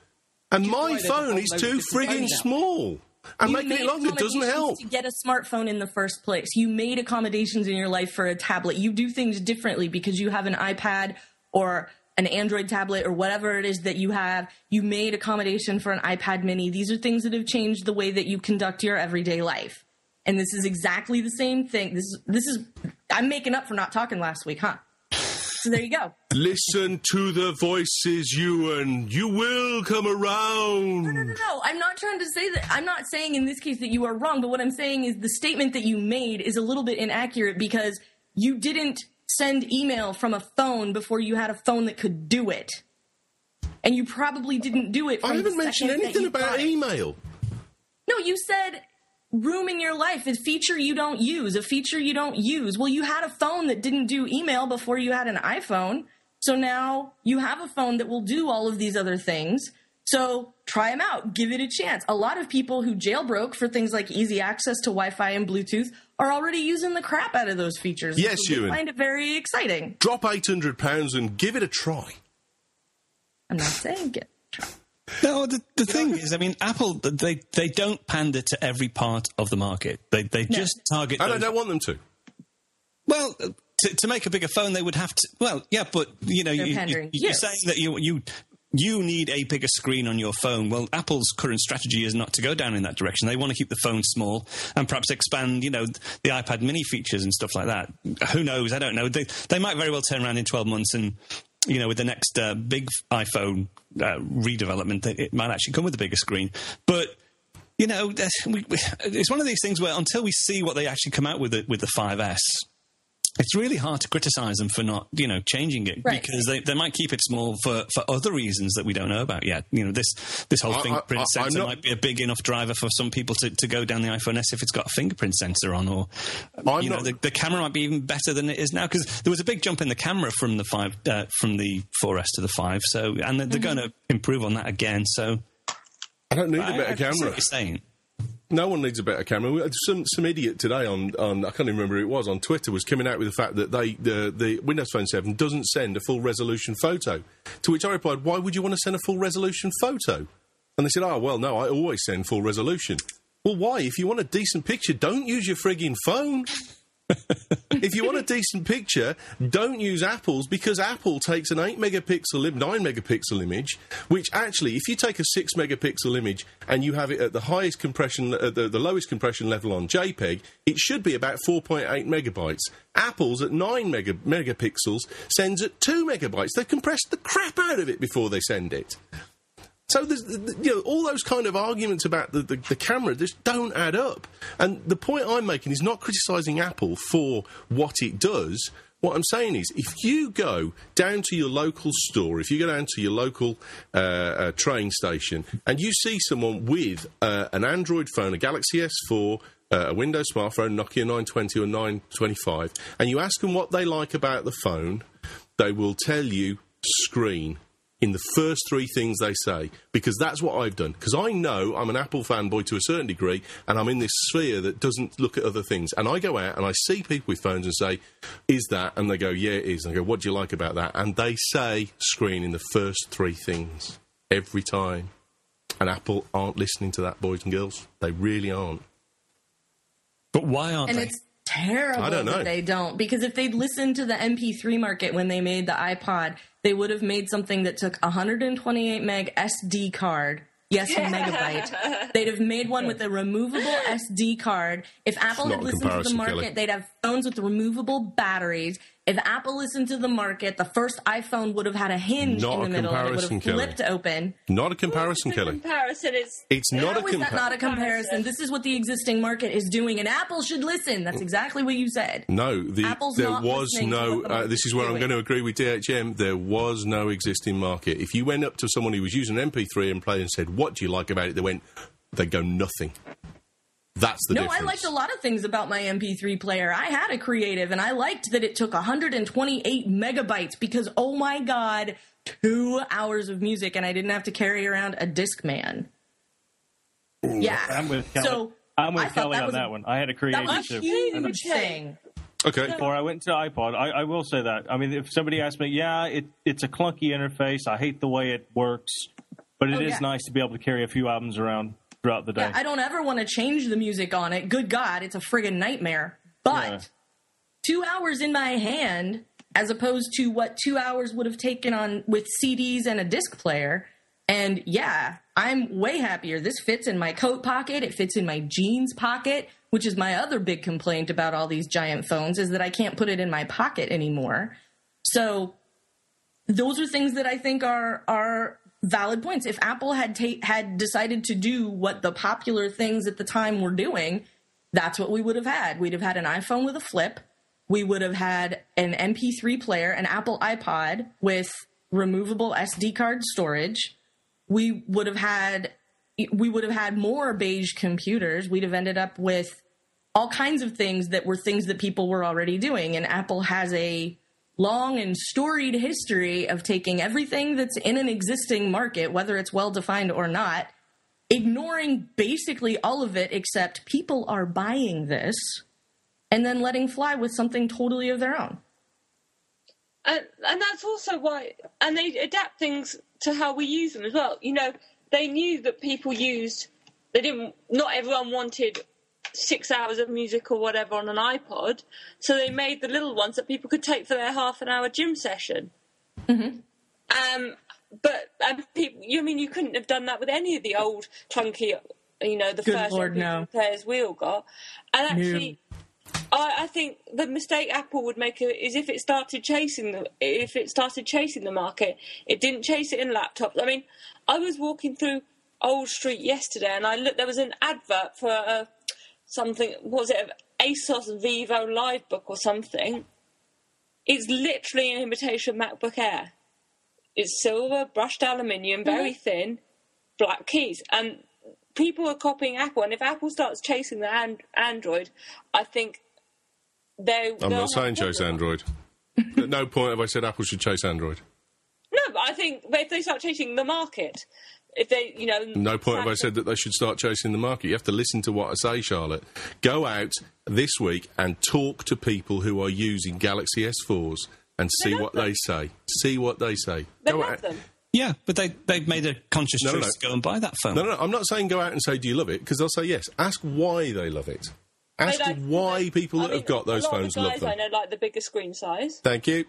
And my phone is too frigging small. And you making it longer doesn't help. To get a smartphone in the first place, you made accommodations in your life for a tablet. You do things differently because you have an iPad or an Android tablet or whatever it is that you have. You made accommodation for an iPad mini. These are things that have changed the way that you conduct your everyday life. And this is exactly the same thing. This is, this is, I'm making up for not talking last week, huh? So there you go. Listen to the voices, Ewan. You will come around. No, no, no, no. I'm not trying to say that. I'm not saying in this case that you are wrong, but what I'm saying is the statement that you made is a little bit inaccurate because you didn't send email from a phone before you had a phone that could do it. And you probably didn't do it from I haven't the mentioned second anything that you about email. No, you said room in your life, a feature you don't use, a feature you don't use. Well, you had a phone that didn't do email before you had an iPhone. So now you have a phone that will do all of these other things. So try them out. Give it a chance. A lot of people who jailbroke for things like easy access to Wi-Fi and Bluetooth are already using the crap out of those features. Yes, so Ewan. I find it very exciting. Drop eight hundred pounds and give it a try. I'm not saying get a try. No, the, the thing is, I mean, Apple, they they don't pander to every part of the market. They they No. just target... And I those- don't want them to. Well, to, to make a bigger phone, they would have to... Well, yeah, but, you know, They're you, you, pandering. you're Yes. saying that you... you You need a bigger screen on your phone. Well, Apple's current strategy is not to go down in that direction. They want to keep the phone small and perhaps expand, you know, the iPad mini features and stuff like that. Who knows? I don't know. They they might very well turn around in twelve months and, you know, with the next uh, big iPhone uh, redevelopment, it might actually come with a bigger screen. But, you know, we, we, it's one of these things where until we see what they actually come out with it, with the five S, it's really hard to criticize them for not, you know, changing it Right. because they, they might keep it small for, for other reasons that we don't know about yet. You know, this this whole I- fingerprint I- I- I'm sensor not- might be a big enough driver for some people to, to go down the iPhone S if it's got a fingerprint sensor on, or I'm you know, not- the, the camera might be even better than it is now because there was a big jump in the camera from the five uh, from the four S to the five. So and they're, they're going to improve on that again. So I don't need I- a better I can see camera. what you're saying. No one needs a better camera. We had Some some idiot today on, on I can't even remember who it was on Twitter was coming out with the fact that they the, the Windows Phone seven doesn't send a full resolution photo. To which I replied, "Why would you want to send a full resolution photo?" And they said, "Oh well, no, I always send full resolution." Well, why? If you want a decent picture, don't use your frigging phone. If you want a decent picture, don't use Apple's because Apple takes an eight megapixel, nine megapixel image, which actually, if you take a six megapixel image and you have it at the highest compression, at the, the lowest compression level on JPEG, it should be about four point eight megabytes. Apple's at nine mega, megapixels sends at two megabytes. They compress the crap out of it before they send it. So there's, you know, all those kind of arguments about the, the, the camera just don't add up. And the point I'm making is not criticising Apple for what it does. What I'm saying is, if you go down to your local store, if you go down to your local uh, uh, train station, and you see someone with uh, an Android phone, a Galaxy S four, uh, a Windows smartphone, Nokia nine twenty or nine twenty-five, and you ask them what they like about the phone, they will tell you screen. In the first three things they say, because that's what I've done. Because I know I'm an Apple fanboy to a certain degree, and I'm in this sphere that doesn't look at other things. And I go out and I see people with phones and say, is that? And they go, yeah, it is. And I go, what do you like about that? And they say screen in the first three things every time. And Apple aren't listening to that, boys and girls. They really aren't. But why aren't And they? it's terrible I don't know. that they don't. Because if they'd listened to the M P three market when they made the iPod, they would have made something that took a one hundred twenty-eight meg S D card. Yes, a megabyte. They'd have made one with a removable S D card. If Apple Not had a listened to the comparison, market, Kelly. they'd have phones with removable batteries. If Apple listened to the market, the first iPhone would have had a hinge Not in the a middle and it would comparison, have Kelly. flipped open. Not a comparison, The Kelly. comparison is It's not How a is that comparison. not a comparison? This is what the existing market is doing, and Apple should listen. That's exactly what you said. No, the, Apple's there not was listening to no. what the Uh, this is where I'm market's going to agree with D H M. There was no existing market. If you went up to someone who was using an M P three and played and said, "What do you like about it?" They went, they go nothing. That's the No, difference. I liked a lot of things about my M P three player. I had a Creative, and I liked that it took one hundred twenty-eight megabytes because, oh my god, two hours of music, and I didn't have to carry around a Discman. Yeah. I'm with Kelly. So I'm I with thought Kelly that on was that a- one. I had a that Creative was too. a huge thing. Okay. Before I went to iPod, I, I will say that. I mean, if somebody asked me, yeah, it, it's a clunky interface. I hate the way it works. But it oh, is yeah. nice to be able to carry a few albums around throughout the day. Yeah, I don't ever want to change the music on it. Good God, it's a friggin' nightmare. But yeah. two hours in my hand, as opposed to what two hours would have taken on with C Ds and a disc player. And yeah, I'm way happier. This fits in my coat pocket. It fits in my jeans pocket, which is my other big complaint about all these giant phones, is that I can't put it in my pocket anymore. So those are things that I think are are valid points. If Apple had ta- had decided to do what the popular things at the time were doing, that's what we would have had. We'd have had an iPhone with a flip. We would have had an M P three player, an Apple iPod with removable S D card storage. We would have had we would have had more beige computers. We'd have ended up with all kinds of things that were things that people were already doing. And Apple has a long and storied history of taking everything that's in an existing market, whether it's well-defined or not, ignoring basically all of it except people are buying this, and then letting fly with something totally of their own. And, and that's also why, and they adapt things to how we use them as well. You know, they knew that people used, they didn't, not everyone wanted six hours of music or whatever on an iPod, so they made the little ones that people could take for their half an hour gym session. Mm-hmm. Um, but um, people, you I mean you couldn't have done that with any of the old clunky, you know, the Good first Lord, no. players we all got. And actually, no. I, I think the mistake Apple would make is if it started chasing the if it started chasing the market, it didn't chase it in laptops. I mean, I was walking through Old Street yesterday, and I looked. There was an advert for a. Something, was it an ASOS Vivo Livebook or something? It's literally an imitation MacBook Air. It's silver, brushed aluminium, very mm-hmm. thin, black keys. And people are copying Apple. And if Apple starts chasing the and- Android, I think they... I'm not saying chase Android. At no point have I said Apple should chase Android. No, but I think if they start chasing the market... If they, you know, no point have I said that they should start chasing the market. You have to listen to what I say, Charlotte. Go out this week and talk to people who are using Galaxy S fours and see what them. they say. See what they say. They go love out. them. Yeah, but they, they've made a conscious no, choice no. to go and buy that phone. No, no, no, I'm not saying go out and say, do you love it? Because they'll say yes. Ask why they love it. Ask like, why you know, people I that mean, have got those a lot phones of the guys love them. I know like the bigger screen size. Thank you.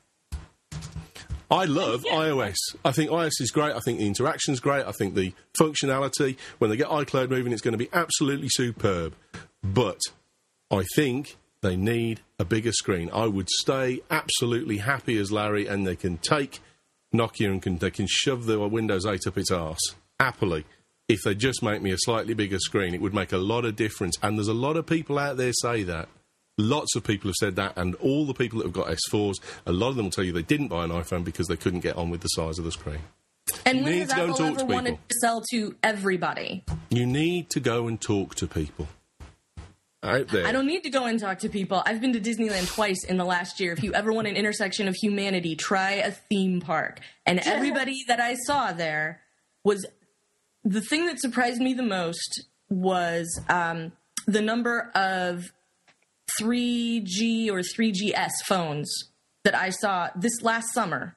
I love yeah. iOS. I think iOS is great. I think the interaction's great. I think the functionality, when they get iCloud moving, it's going to be absolutely superb. But I think they need a bigger screen. I would stay absolutely happy as Larry, and they can take Nokia and can, they can shove the Windows eight up its arse happily. If they just make me a slightly bigger screen, it would make a lot of difference. And there's a lot of people out there say that. Lots of people have said that, and all the people that have got S fours, a lot of them will tell you they didn't buy an iPhone because they couldn't get on with the size of the screen. And you when need has to go Apple and talk ever to wanted people. to sell to everybody? You need to go and talk to people. Out there. I don't need to go and talk to people. I've been to Disneyland twice in the last year. If you ever want an intersection of humanity, try a theme park. And everybody that I saw there was... The thing that surprised me the most was um, the number of three G or three G S phones that I saw this last summer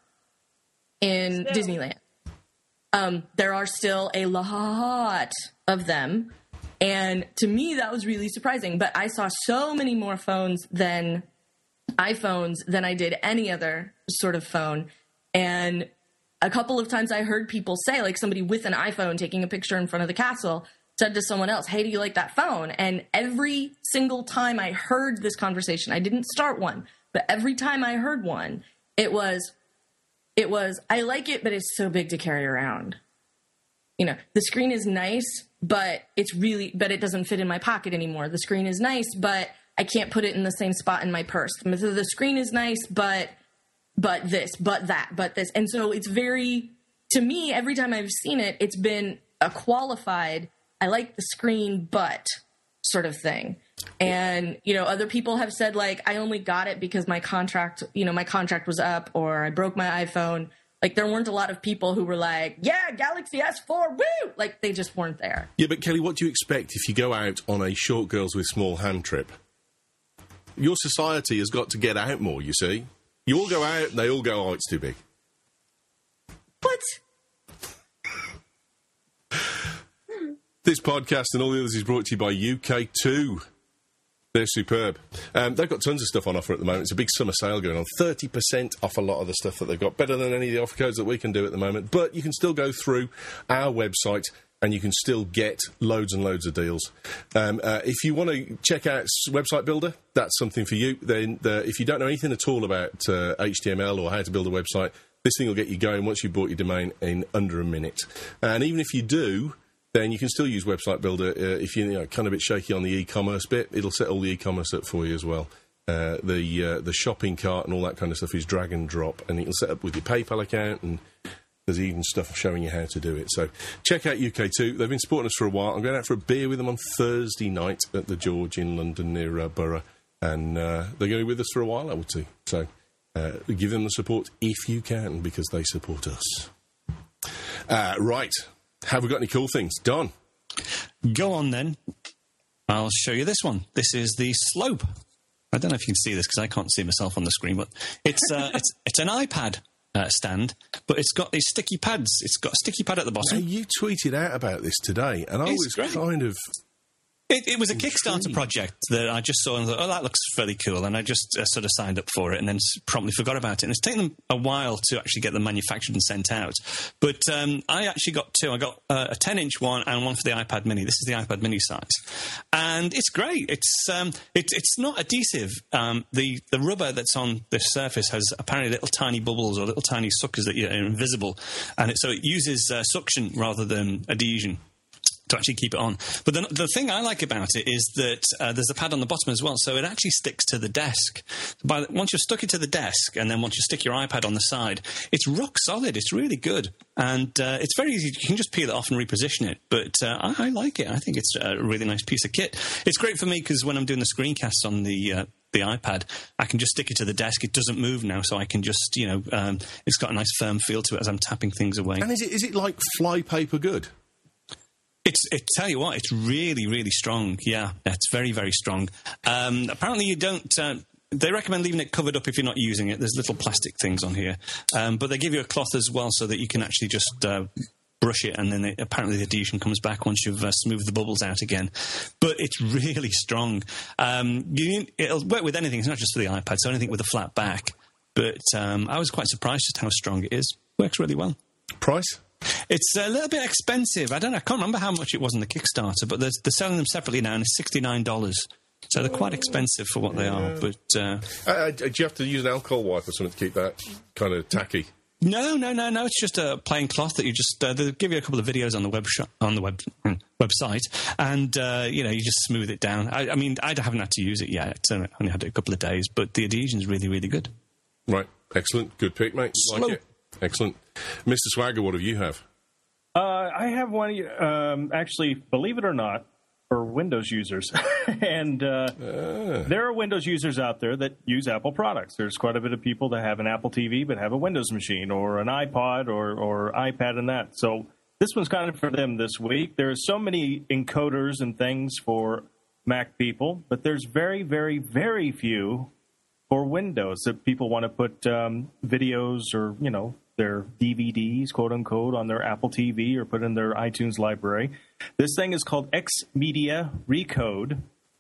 in still. Disneyland. Um, there are still a lot of them. And to me, that was really surprising. But I saw so many more phones than iPhones than I did any other sort of phone. And a couple of times I heard people say, like somebody with an iPhone taking a picture in front of the castle said to someone else, hey, do you like that phone? And every single time I heard this conversation, I didn't start one, but every time I heard one, it was, it was, I like it, but it's so big to carry around. You know, the screen is nice, but it's really, but it doesn't fit in my pocket anymore. The screen is nice, but I can't put it in the same spot in my purse. The screen is nice, but, but this, but that, but this. And so it's very, to me, every time I've seen it, it's been a qualified, I like the screen, but sort of thing. And, you know, other people have said, like, I only got it because my contract, you know, my contract was up or I broke my iPhone. Like, there weren't a lot of people who were like, yeah, Galaxy S four, woo! Like, they just weren't there. Yeah, but Kelly, what do you expect if you go out on a short girls with small hand trip? Your society has got to get out more, you see. You all go out and they all go, oh, it's too big. What? This podcast and all the others is brought to you by U K two. They're superb. Um, they've got tons of stuff on offer at the moment. It's a big summer sale going on. thirty percent off a lot of the stuff that they've got. Better than any of the offer codes that we can do at the moment. But you can still go through our website and you can still get loads and loads of deals. Um, uh, if you want to check out Website Builder, that's something for you. Then the, if you don't know anything at all about uh, H T M L or how to build a website, this thing will get you going once you've bought your domain in under a minute. And even if you do, then you can still use Website Builder. Uh, if you're you know, kind of a bit shaky on the e-commerce bit, it'll set all the e-commerce up for you as well. Uh, the uh, the shopping cart and all that kind of stuff is drag and drop, and it'll set up with your PayPal account, and there's even stuff showing you how to do it. So check out U K two. They've been supporting us for a while. I'm going out for a beer with them on Thursday night at the George in London near uh, Borough, and uh, they're going to be with us for a while, I would say. So uh, give them the support if you can, because they support us. Uh, right. Have we got any cool things? Don? Go on, then. I'll show you this one. This is the Slope. I don't know if you can see this, because I can't see myself on the screen, but it's uh, it's, it's an iPad uh, stand, but it's got these sticky pads. It's got a sticky pad at the bottom. Now, you tweeted out about this today, and I it's was great. kind of... It, it was a Kickstarter project that I just saw and thought, oh, that looks fairly cool. And I just uh, sort of signed up for it and then promptly forgot about it. And it's taken them a while to actually get them manufactured and sent out. But um, I actually got two. I got uh, a ten-inch one and one for the iPad mini. This is the iPad mini size. And it's great. It's um, it, it's not adhesive. Um, the, the rubber that's on the surface has apparently little tiny bubbles or little tiny suckers that are invisible. And it, so it uses uh, suction rather than adhesion to actually keep it on. But the, the thing I like about it is that uh, there's a pad on the bottom as well, so it actually sticks to the desk. By the, once you've stuck it to the desk, and then once you stick your iPad on the side, it's rock solid. It's really good. And uh, it's very easy. You can just peel it off and reposition it. But uh, I, I like it. I think it's a really nice piece of kit. It's great for me because when I'm doing the screencasts on the... Uh, the iPad, I can just stick it to the desk. It doesn't move now, so I can just, you know, um, it's got a nice firm feel to it as I'm tapping things away. And is it is it like flypaper good? It's, it, tell you what, it's really, really strong. Yeah, it's very, very strong. Um, apparently you don't... Uh, they recommend leaving it covered up if you're not using it. There's little plastic things on here. Um, but they give you a cloth as well so that you can actually just... Uh, brush it, and then it, apparently the adhesion comes back once you've uh, smoothed the bubbles out again. But it's really strong. Um, you, it'll work with anything. It's not just for the iPad, so anything with a flat back. But um, I was quite surprised just how strong it is. Works really well. Price? It's a little bit expensive. I don't know. I can't remember how much it was in the Kickstarter, but they're, they're selling them separately now, and it's sixty-nine dollars. So they're quite expensive for what they are. But uh, uh, do you have to use an alcohol wipe or something to keep that kind of tacky? No, no, no, no. It's just a plain cloth that you just... Uh, they'll give you a couple of videos on the web sh- on the web website, and, uh, you know, you just smooth it down. I, I mean, I haven't had to use it yet. I only had it a couple of days, but the adhesion's really, really good. Right. Excellent. Good pick, mate. Like Slow. it. Excellent. Mister Swagger, what do you have? Uh, I have one, um, actually, believe it or not, for Windows users. and uh, uh. there are Windows users out there that use Apple products. There's quite a bit of people that have an Apple T V but have a Windows machine or an iPod or, or iPad and that. So this one's kind of for them this week. There's so many encoders and things for Mac people, but there's very, very, very few for Windows that people want to put um, videos or, you know, their D V Ds, quote-unquote, on their Apple T V or put in their iTunes library. This thing is called Xmedia Recode,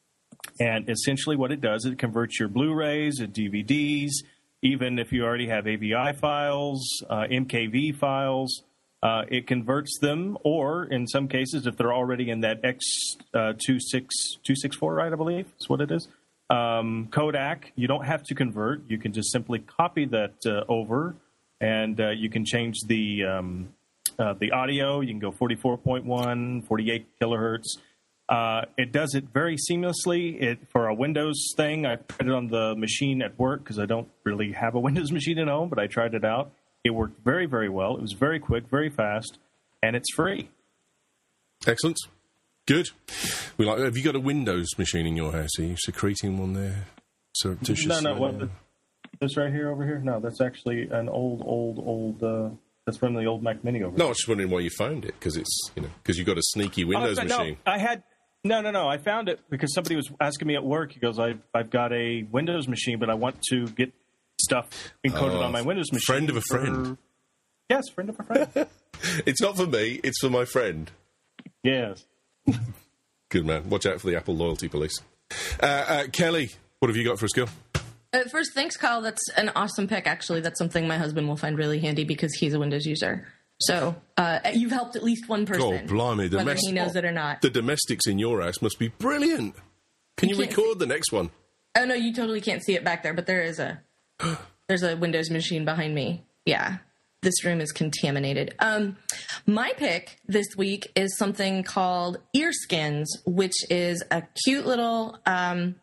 and essentially what it does is it converts your Blu-rays and D V Ds, even if you already have A V I files, uh, M K V files, uh, it converts them, or in some cases, if they're already in that X two sixty-four, right, I believe is what it is, um, Kodak, you don't have to convert. You can just simply copy that uh, over, and uh, you can change the um, uh, the audio. You can go forty-four point one, forty-eight kilohertz. Uh, it does it very seamlessly. It for a Windows thing, I put it on the machine at work because I don't really have a Windows machine at home, but I tried it out. It worked very, very well. It was very quick, very fast, and it's free. Excellent. Good. We like. Have you got a Windows machine in your house? Are you secreting one there? Surreptitiously? No, no. What, this right here, over here? No, that's actually an old, old, old... Uh, that's from the old Mac Mini over no, there. I was just wondering why you found it, because it's, you know, because you've got a sneaky Windows oh, no, machine. No, I had... No, no, no. I found it because somebody was asking me at work. He goes, I've, I've got a Windows machine, but I want to get stuff encoded oh, on my Windows machine. Friend of a friend. For... Yes, friend of a friend. It's not for me. It's for my friend. Yes. Good man. Watch out for the Apple loyalty police. Uh, uh, Kelly, what have you got for us, girl? Uh, first, thanks, Kyle. That's an awesome pick, actually. That's something my husband will find really handy because he's a Windows user. So uh, you've helped at least one person, oh, blimey. The whether mess- he knows it or not. The domestics in your house must be brilliant. Can you, you record the next one? Oh, no, you totally can't see it back there, but there is a there's a Windows machine behind me. Yeah, this room is contaminated. Um, my pick this week is something called Earskins, which is a cute little um,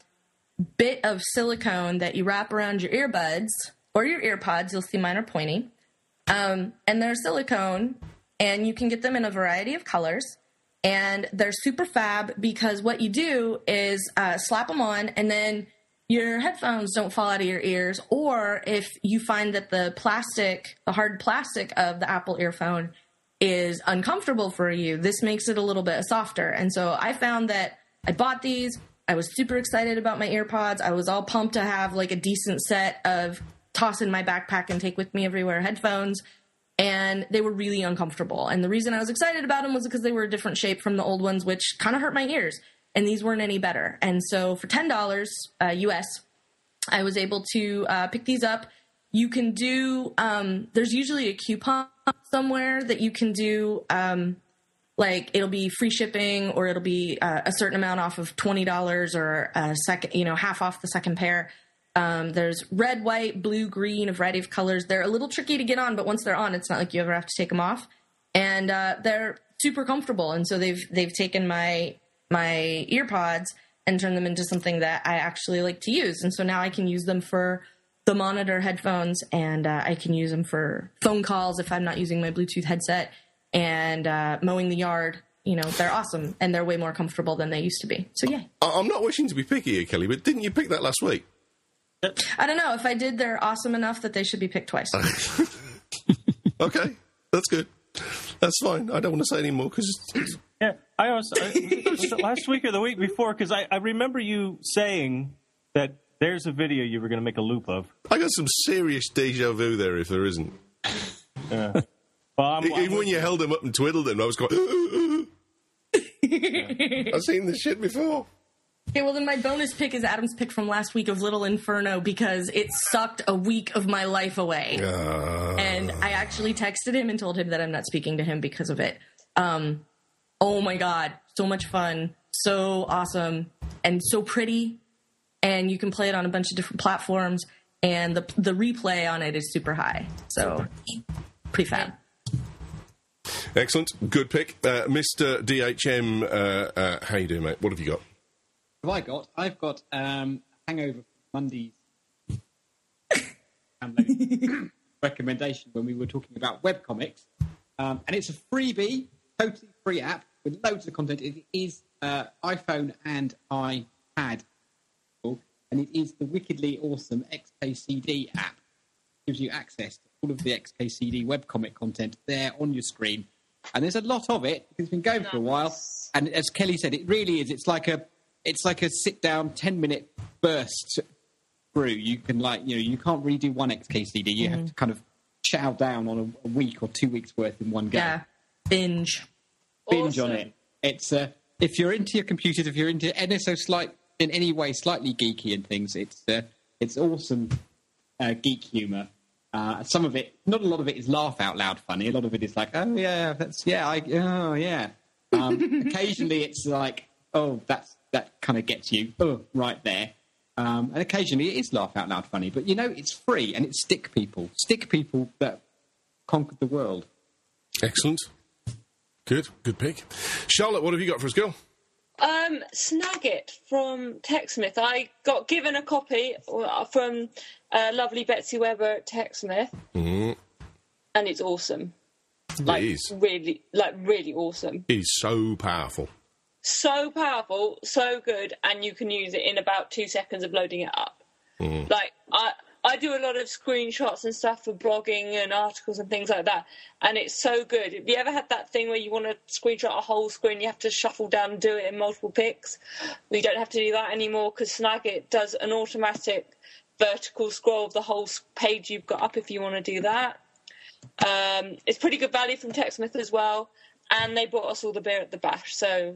bit of silicone that you wrap around your earbuds or your earpods. You'll see mine are pointy. Um, and they're silicone, and you can get them in a variety of colors. And they're super fab because what you do is uh, slap them on, and then your headphones don't fall out of your ears. Or if you find that the plastic, the hard plastic of the Apple earphone is uncomfortable for you, this makes it a little bit softer. And so I found that I bought these. I was super excited about my AirPods. I was all pumped to have like a decent set of toss in my backpack and take with me everywhere headphones. And they were really uncomfortable. And the reason I was excited about them was because they were a different shape from the old ones, which kind of hurt my ears. And these weren't any better. And so for ten dollars uh, U S, I was able to uh, pick these up. You can do, um, there's usually a coupon somewhere that you can do, um, like it'll be free shipping or it'll be uh, a certain amount off of twenty dollars or a second, you know, half off the second pair. Um, there's red, white, blue, green, a variety of colors. They're a little tricky to get on, but once they're on, it's not like you ever have to take them off. And uh, they're super comfortable. And so they've they've taken my my earpods and turned them into something that I actually like to use. And so now I can use them for the monitor headphones, and uh, I can use them for phone calls if I'm not using my Bluetooth headset, and uh, mowing the yard. You know, they're awesome, and they're way more comfortable than they used to be. So, yeah. I'm not wishing to be picky here, Kelly, but didn't you pick that last week? I don't know. If I did, they're awesome enough that they should be picked twice. Okay, that's good. That's fine. I don't want to say any more because... Yeah, I was, I, was it last week or the week before? Because I, I remember you saying that there's a video you were going to make a loop of. I got some serious deja vu there if there isn't. Yeah. Well, I'm, Even I'm, when you held them up and twiddled them, I was going... yeah. I've seen this shit before. Okay, well, then my bonus pick is Adam's pick from last week of Little Inferno because it sucked a week of my life away. Uh... And I actually texted him and told him that I'm not speaking to him because of it. Um, oh, my God. So much fun. So awesome. And so pretty. And you can play it on a bunch of different platforms. And the the replay on it is super high. So, pretty fab. Excellent. Good pick. Uh, Mister D H M, uh, uh, how you doing, mate? What have you got? What have I got? I've got um, Hangover Mondays recommendation when we were talking about webcomics. Um, and it's a freebie, totally free app with loads of content. It is uh, iPhone and iPad. And it is the wickedly awesome X K C D app. It gives you access to all of the X K C D webcomic content there on your screen. And there's a lot of it. It's been going for a while. And as Kelly said, it really is. It's like a it's like a sit-down ten-minute burst through. You can, like, you know, you can't really do one X K C D. You mm-hmm. have to kind of chow down on a, a week or two weeks' worth in one go. Yeah, binge. Binge awesome. on it. It's uh, if you're into your computers, if you're into N S O slight, in any way slightly geeky and things, it's uh, it's awesome uh, geek humour. Uh, some of it, not a lot of it, is laugh out loud funny. A lot of it is like, oh yeah, that's yeah, I, oh yeah. Um, occasionally, it's like, oh, that's that kind of gets you, oh, right there. Um, and occasionally, it is laugh out loud funny. But you know, it's free and it's stick people, stick people that conquered the world. Excellent, good, good pick. Charlotte, what have you got for us, girl? Um, Snagit from TechSmith. I got given a copy from uh, lovely Betsy Weber at TechSmith, mm-hmm. and it's awesome. Like, it is really, like really awesome. It's so powerful, so powerful, so good, and you can use it in about two seconds of loading it up. Mm. Like I. I do a lot of screenshots and stuff for blogging and articles and things like that, and it's so good. Have you ever had that thing where you want to screenshot a whole screen, you have to shuffle down and do it in multiple pics? Well, you don't have to do that anymore because Snagit does an automatic vertical scroll of the whole page you've got up if you want to do that. Um, it's pretty good value from TechSmith as well, and they brought us all the beer at the bash, so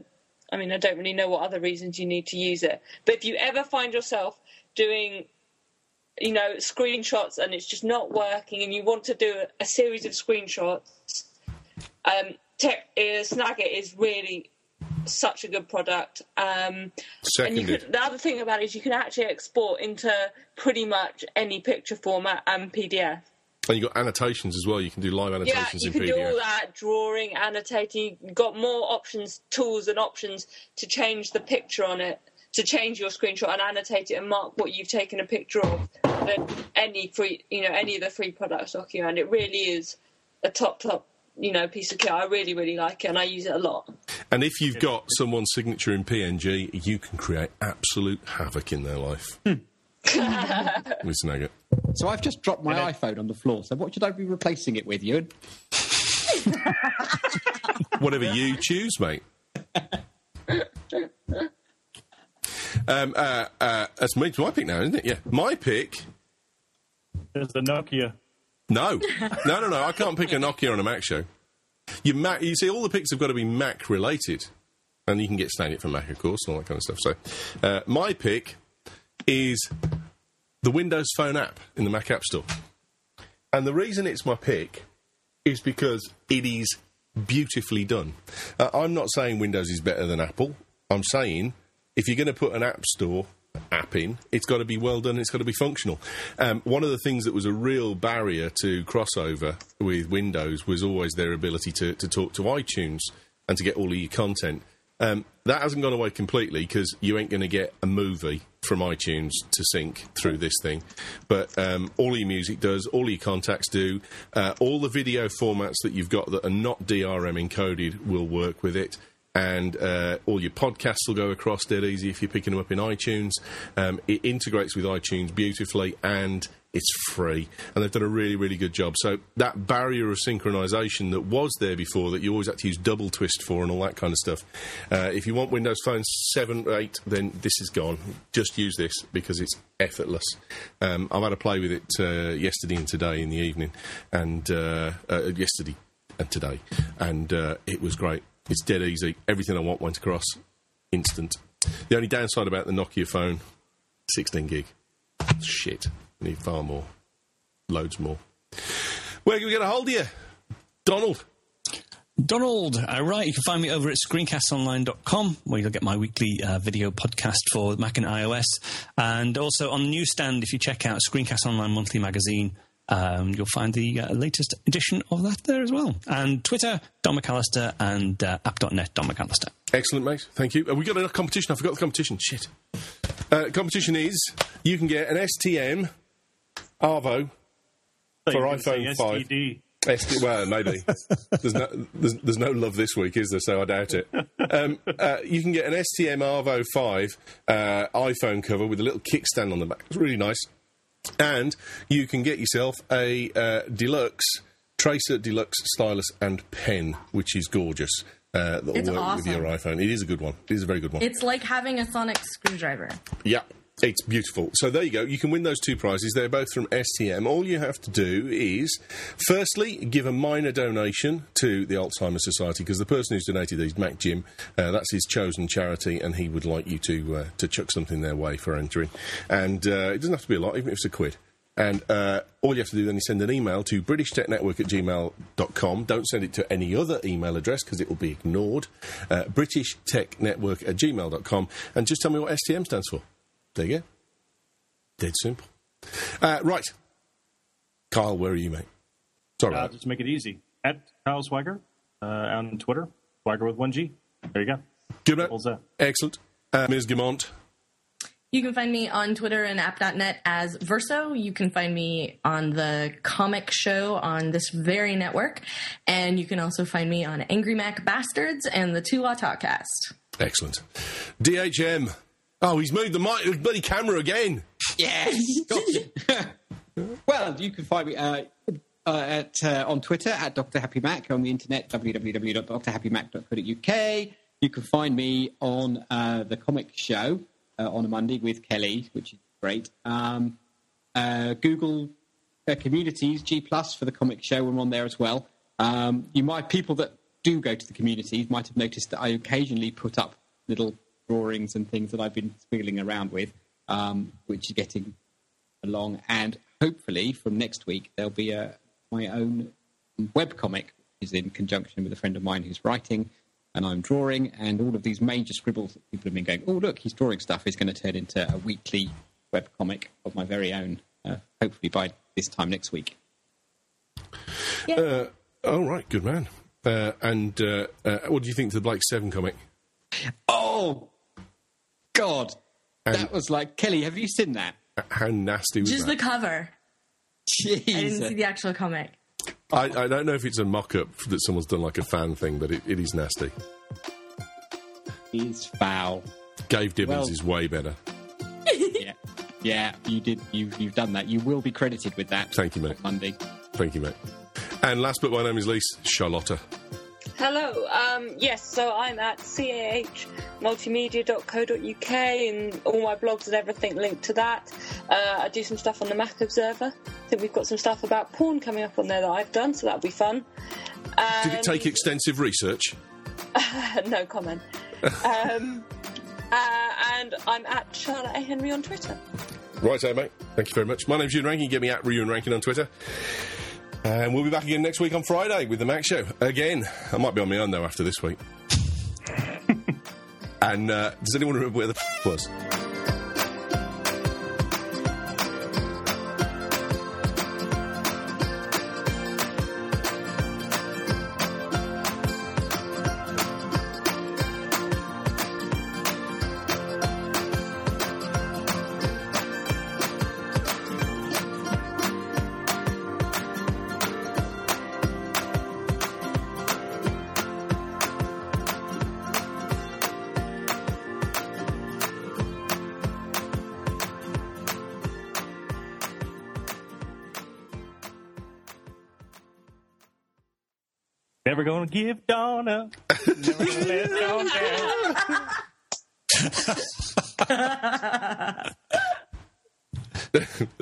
I mean, I don't really know what other reasons you need to use it. But if you ever find yourself doing, you know, screenshots and it's just not working and you want to do a, a series of screenshots, um, tech, uh, Snagit is really such a good product. Um, and you could, the other thing about it is you can actually export into pretty much any picture format and P D F. And you've got annotations as well. You can do live annotations in P D F. Yeah, you can do all that, drawing, annotating. You've got more options, tools and options to change the picture on it, to change your screenshot and annotate it and mark what you've taken a picture of than any free, you know, any of the free products off you. And it really is a top, top, you know, piece of kit. I really, really like it and I use it a lot. And if you've got someone's signature in P N G, you can create absolute havoc in their life. Hmm. With Snagit. So I've just dropped my iPhone on the floor, so what should I be replacing it with, Ewan? Whatever you choose, mate. um, uh, uh, that's me, my pick now, isn't it? Yeah. My pick... There's the Nokia. No. No, no, no, I can't pick a Nokia on a Mac show. You, Mac, you see, all the picks have got to be Mac-related. And you can get Snagit from Mac, of course, and all that kind of stuff. So, uh, my pick... is the Windows Phone app in the Mac App Store. And the reason it's my pick is because it is beautifully done. Uh, I'm not saying Windows is better than Apple. I'm saying if you're going to put an App Store app in, it's got to be well done, it's got to be functional. Um, one of the things that was a real barrier to crossover with Windows was always their ability to, to talk to iTunes and to get all of your content. Um, that hasn't gone away completely because you ain't going to get a movie from iTunes to sync through this thing. But um, all your music does, all your contacts do, uh, all the video formats that you've got that are not D R M encoded will work with it. And uh, all your podcasts will go across dead easy if you're picking them up in iTunes. Um, it integrates with iTunes beautifully, and it's free. And they've done a really, really good job. So that barrier of synchronisation that was there before, that you always had to use double twist for and all that kind of stuff, uh, if you want Windows Phone seven or eight, then this is gone. Just use this because it's effortless. Um, I've had a play with it uh, yesterday and today in the evening, and uh, uh, yesterday and today, and uh, it was great. It's dead easy. Everything I want went across instant. The only downside about the Nokia phone, sixteen gig. Shit. Need far more. Loads more. Where can we get a hold of you? Donald. Donald, uh, right, you can find me over at screencast online dot com, where you'll get my weekly uh, video podcast for Mac and iOS. And also on Newsstand, if you check out Screencast Online Monthly Magazine, Um, you'll find the uh, latest edition of that there as well. And Twitter, Don McAllister, and uh, app dot net, Don McAllister. Excellent, mate. Thank you. Have we got a competition? I forgot the competition. Shit. Uh, competition is you can get an S T M Arvo so for iPhone five. S T D. S T, well, maybe. there's, no, there's, there's no love this week, is there? So I doubt it. Um, uh, you can get an S T M Arvo five uh, iPhone cover with a little kickstand on the back. It's really nice. And you can get yourself a uh, deluxe, Tracer Deluxe stylus and pen, which is gorgeous. Uh, that'll it's work awesome. with your iPhone. It is a good one. It is a very good one. It's like having a sonic screwdriver. Yeah, it's beautiful. So there you go. You can win those two prizes. They're both from S T M. All you have to do is, firstly, give a minor donation to the Alzheimer's Society, because the person who's donated these, Mac Jim, uh, that's his chosen charity, and he would like you to uh, to chuck something their way for entering. And uh, it doesn't have to be a lot, even if it's a quid. And uh, all you have to do then is send an email to british tech network at gmail dot com. Don't send it to any other email address because it will be ignored. Uh, british tech network at gmail dot com. And just tell me what S T M stands for. There you go. Dead simple. Uh, right. Kyle, where are you, mate? Sorry. Uh, just make it easy. At Kyle Swagger uh, on Twitter. Swagger with one G. There you go. Good, mate. Excellent. Uh, Miz Gamont. You can find me on Twitter and app dot net as Verso. You can find me on the comic show on this very network. And you can also find me on Angry Mac Bastards and the Two-Law Talkcast. Excellent. D H M. Oh, he's moved the mic, the bloody camera again. Yes. Well, you can find me uh, uh, at uh, on Twitter at Doctor Happy Mac, on the internet, w w w dot d r happy mac dot co dot u k. You can find me on uh, the comic show. Uh, on a Monday with Kelly, which is great. Um, uh, Google uh, Communities, G Plus for the comic show, we're on there as well. Um, you might, people that do go to the communities might have noticed that I occasionally put up little drawings and things that I've been squiggling around with, um, which is getting along. And hopefully from next week there'll be a my own webcomic, which is in conjunction with a friend of mine who's writing, and I'm drawing, and all of these major scribbles that people have been going, oh, look, he's drawing stuff, is going to turn into a weekly webcomic of my very own, uh, hopefully by this time next week. Yeah. Uh, all right, good man. Uh, and uh, uh, what do you think of the Blake Seven comic? Oh, God. And that was like... Kelly, have you seen that? How nasty was Just that? Just the cover. Jeez. I didn't see the actual comic. I, I don't know if it's a mock-up that someone's done like a fan thing, but it, it is nasty. It's foul. Dave Gibbons well, is way better. yeah, yeah, you did. You, you've done that. You will be credited with that. Thank you, mate. Monday. Thank you, mate. And last but my name is Lise Charlotta. Hello. Um, yes, so I'm at c a h multimedia dot co dot u k, and all my blogs and everything linked to that. Uh, I do some stuff on the Mac Observer. I think we've got some stuff about porn coming up on there that I've done, so that'll be fun. And... Did it take extensive research? No comment. um, uh, and I'm at Charlotte A. Henry on Twitter. Right, so, mate. Thank you very much. My name's Ewan Rankin. Get me at Ewan Rankin on Twitter. And we'll be back again next week on Friday with the Mac Show. Again. I might be on my own, though, after this week. And uh, does anyone remember where the f*** was? Never gonna give Dawn up. Never gonna let Dawn down.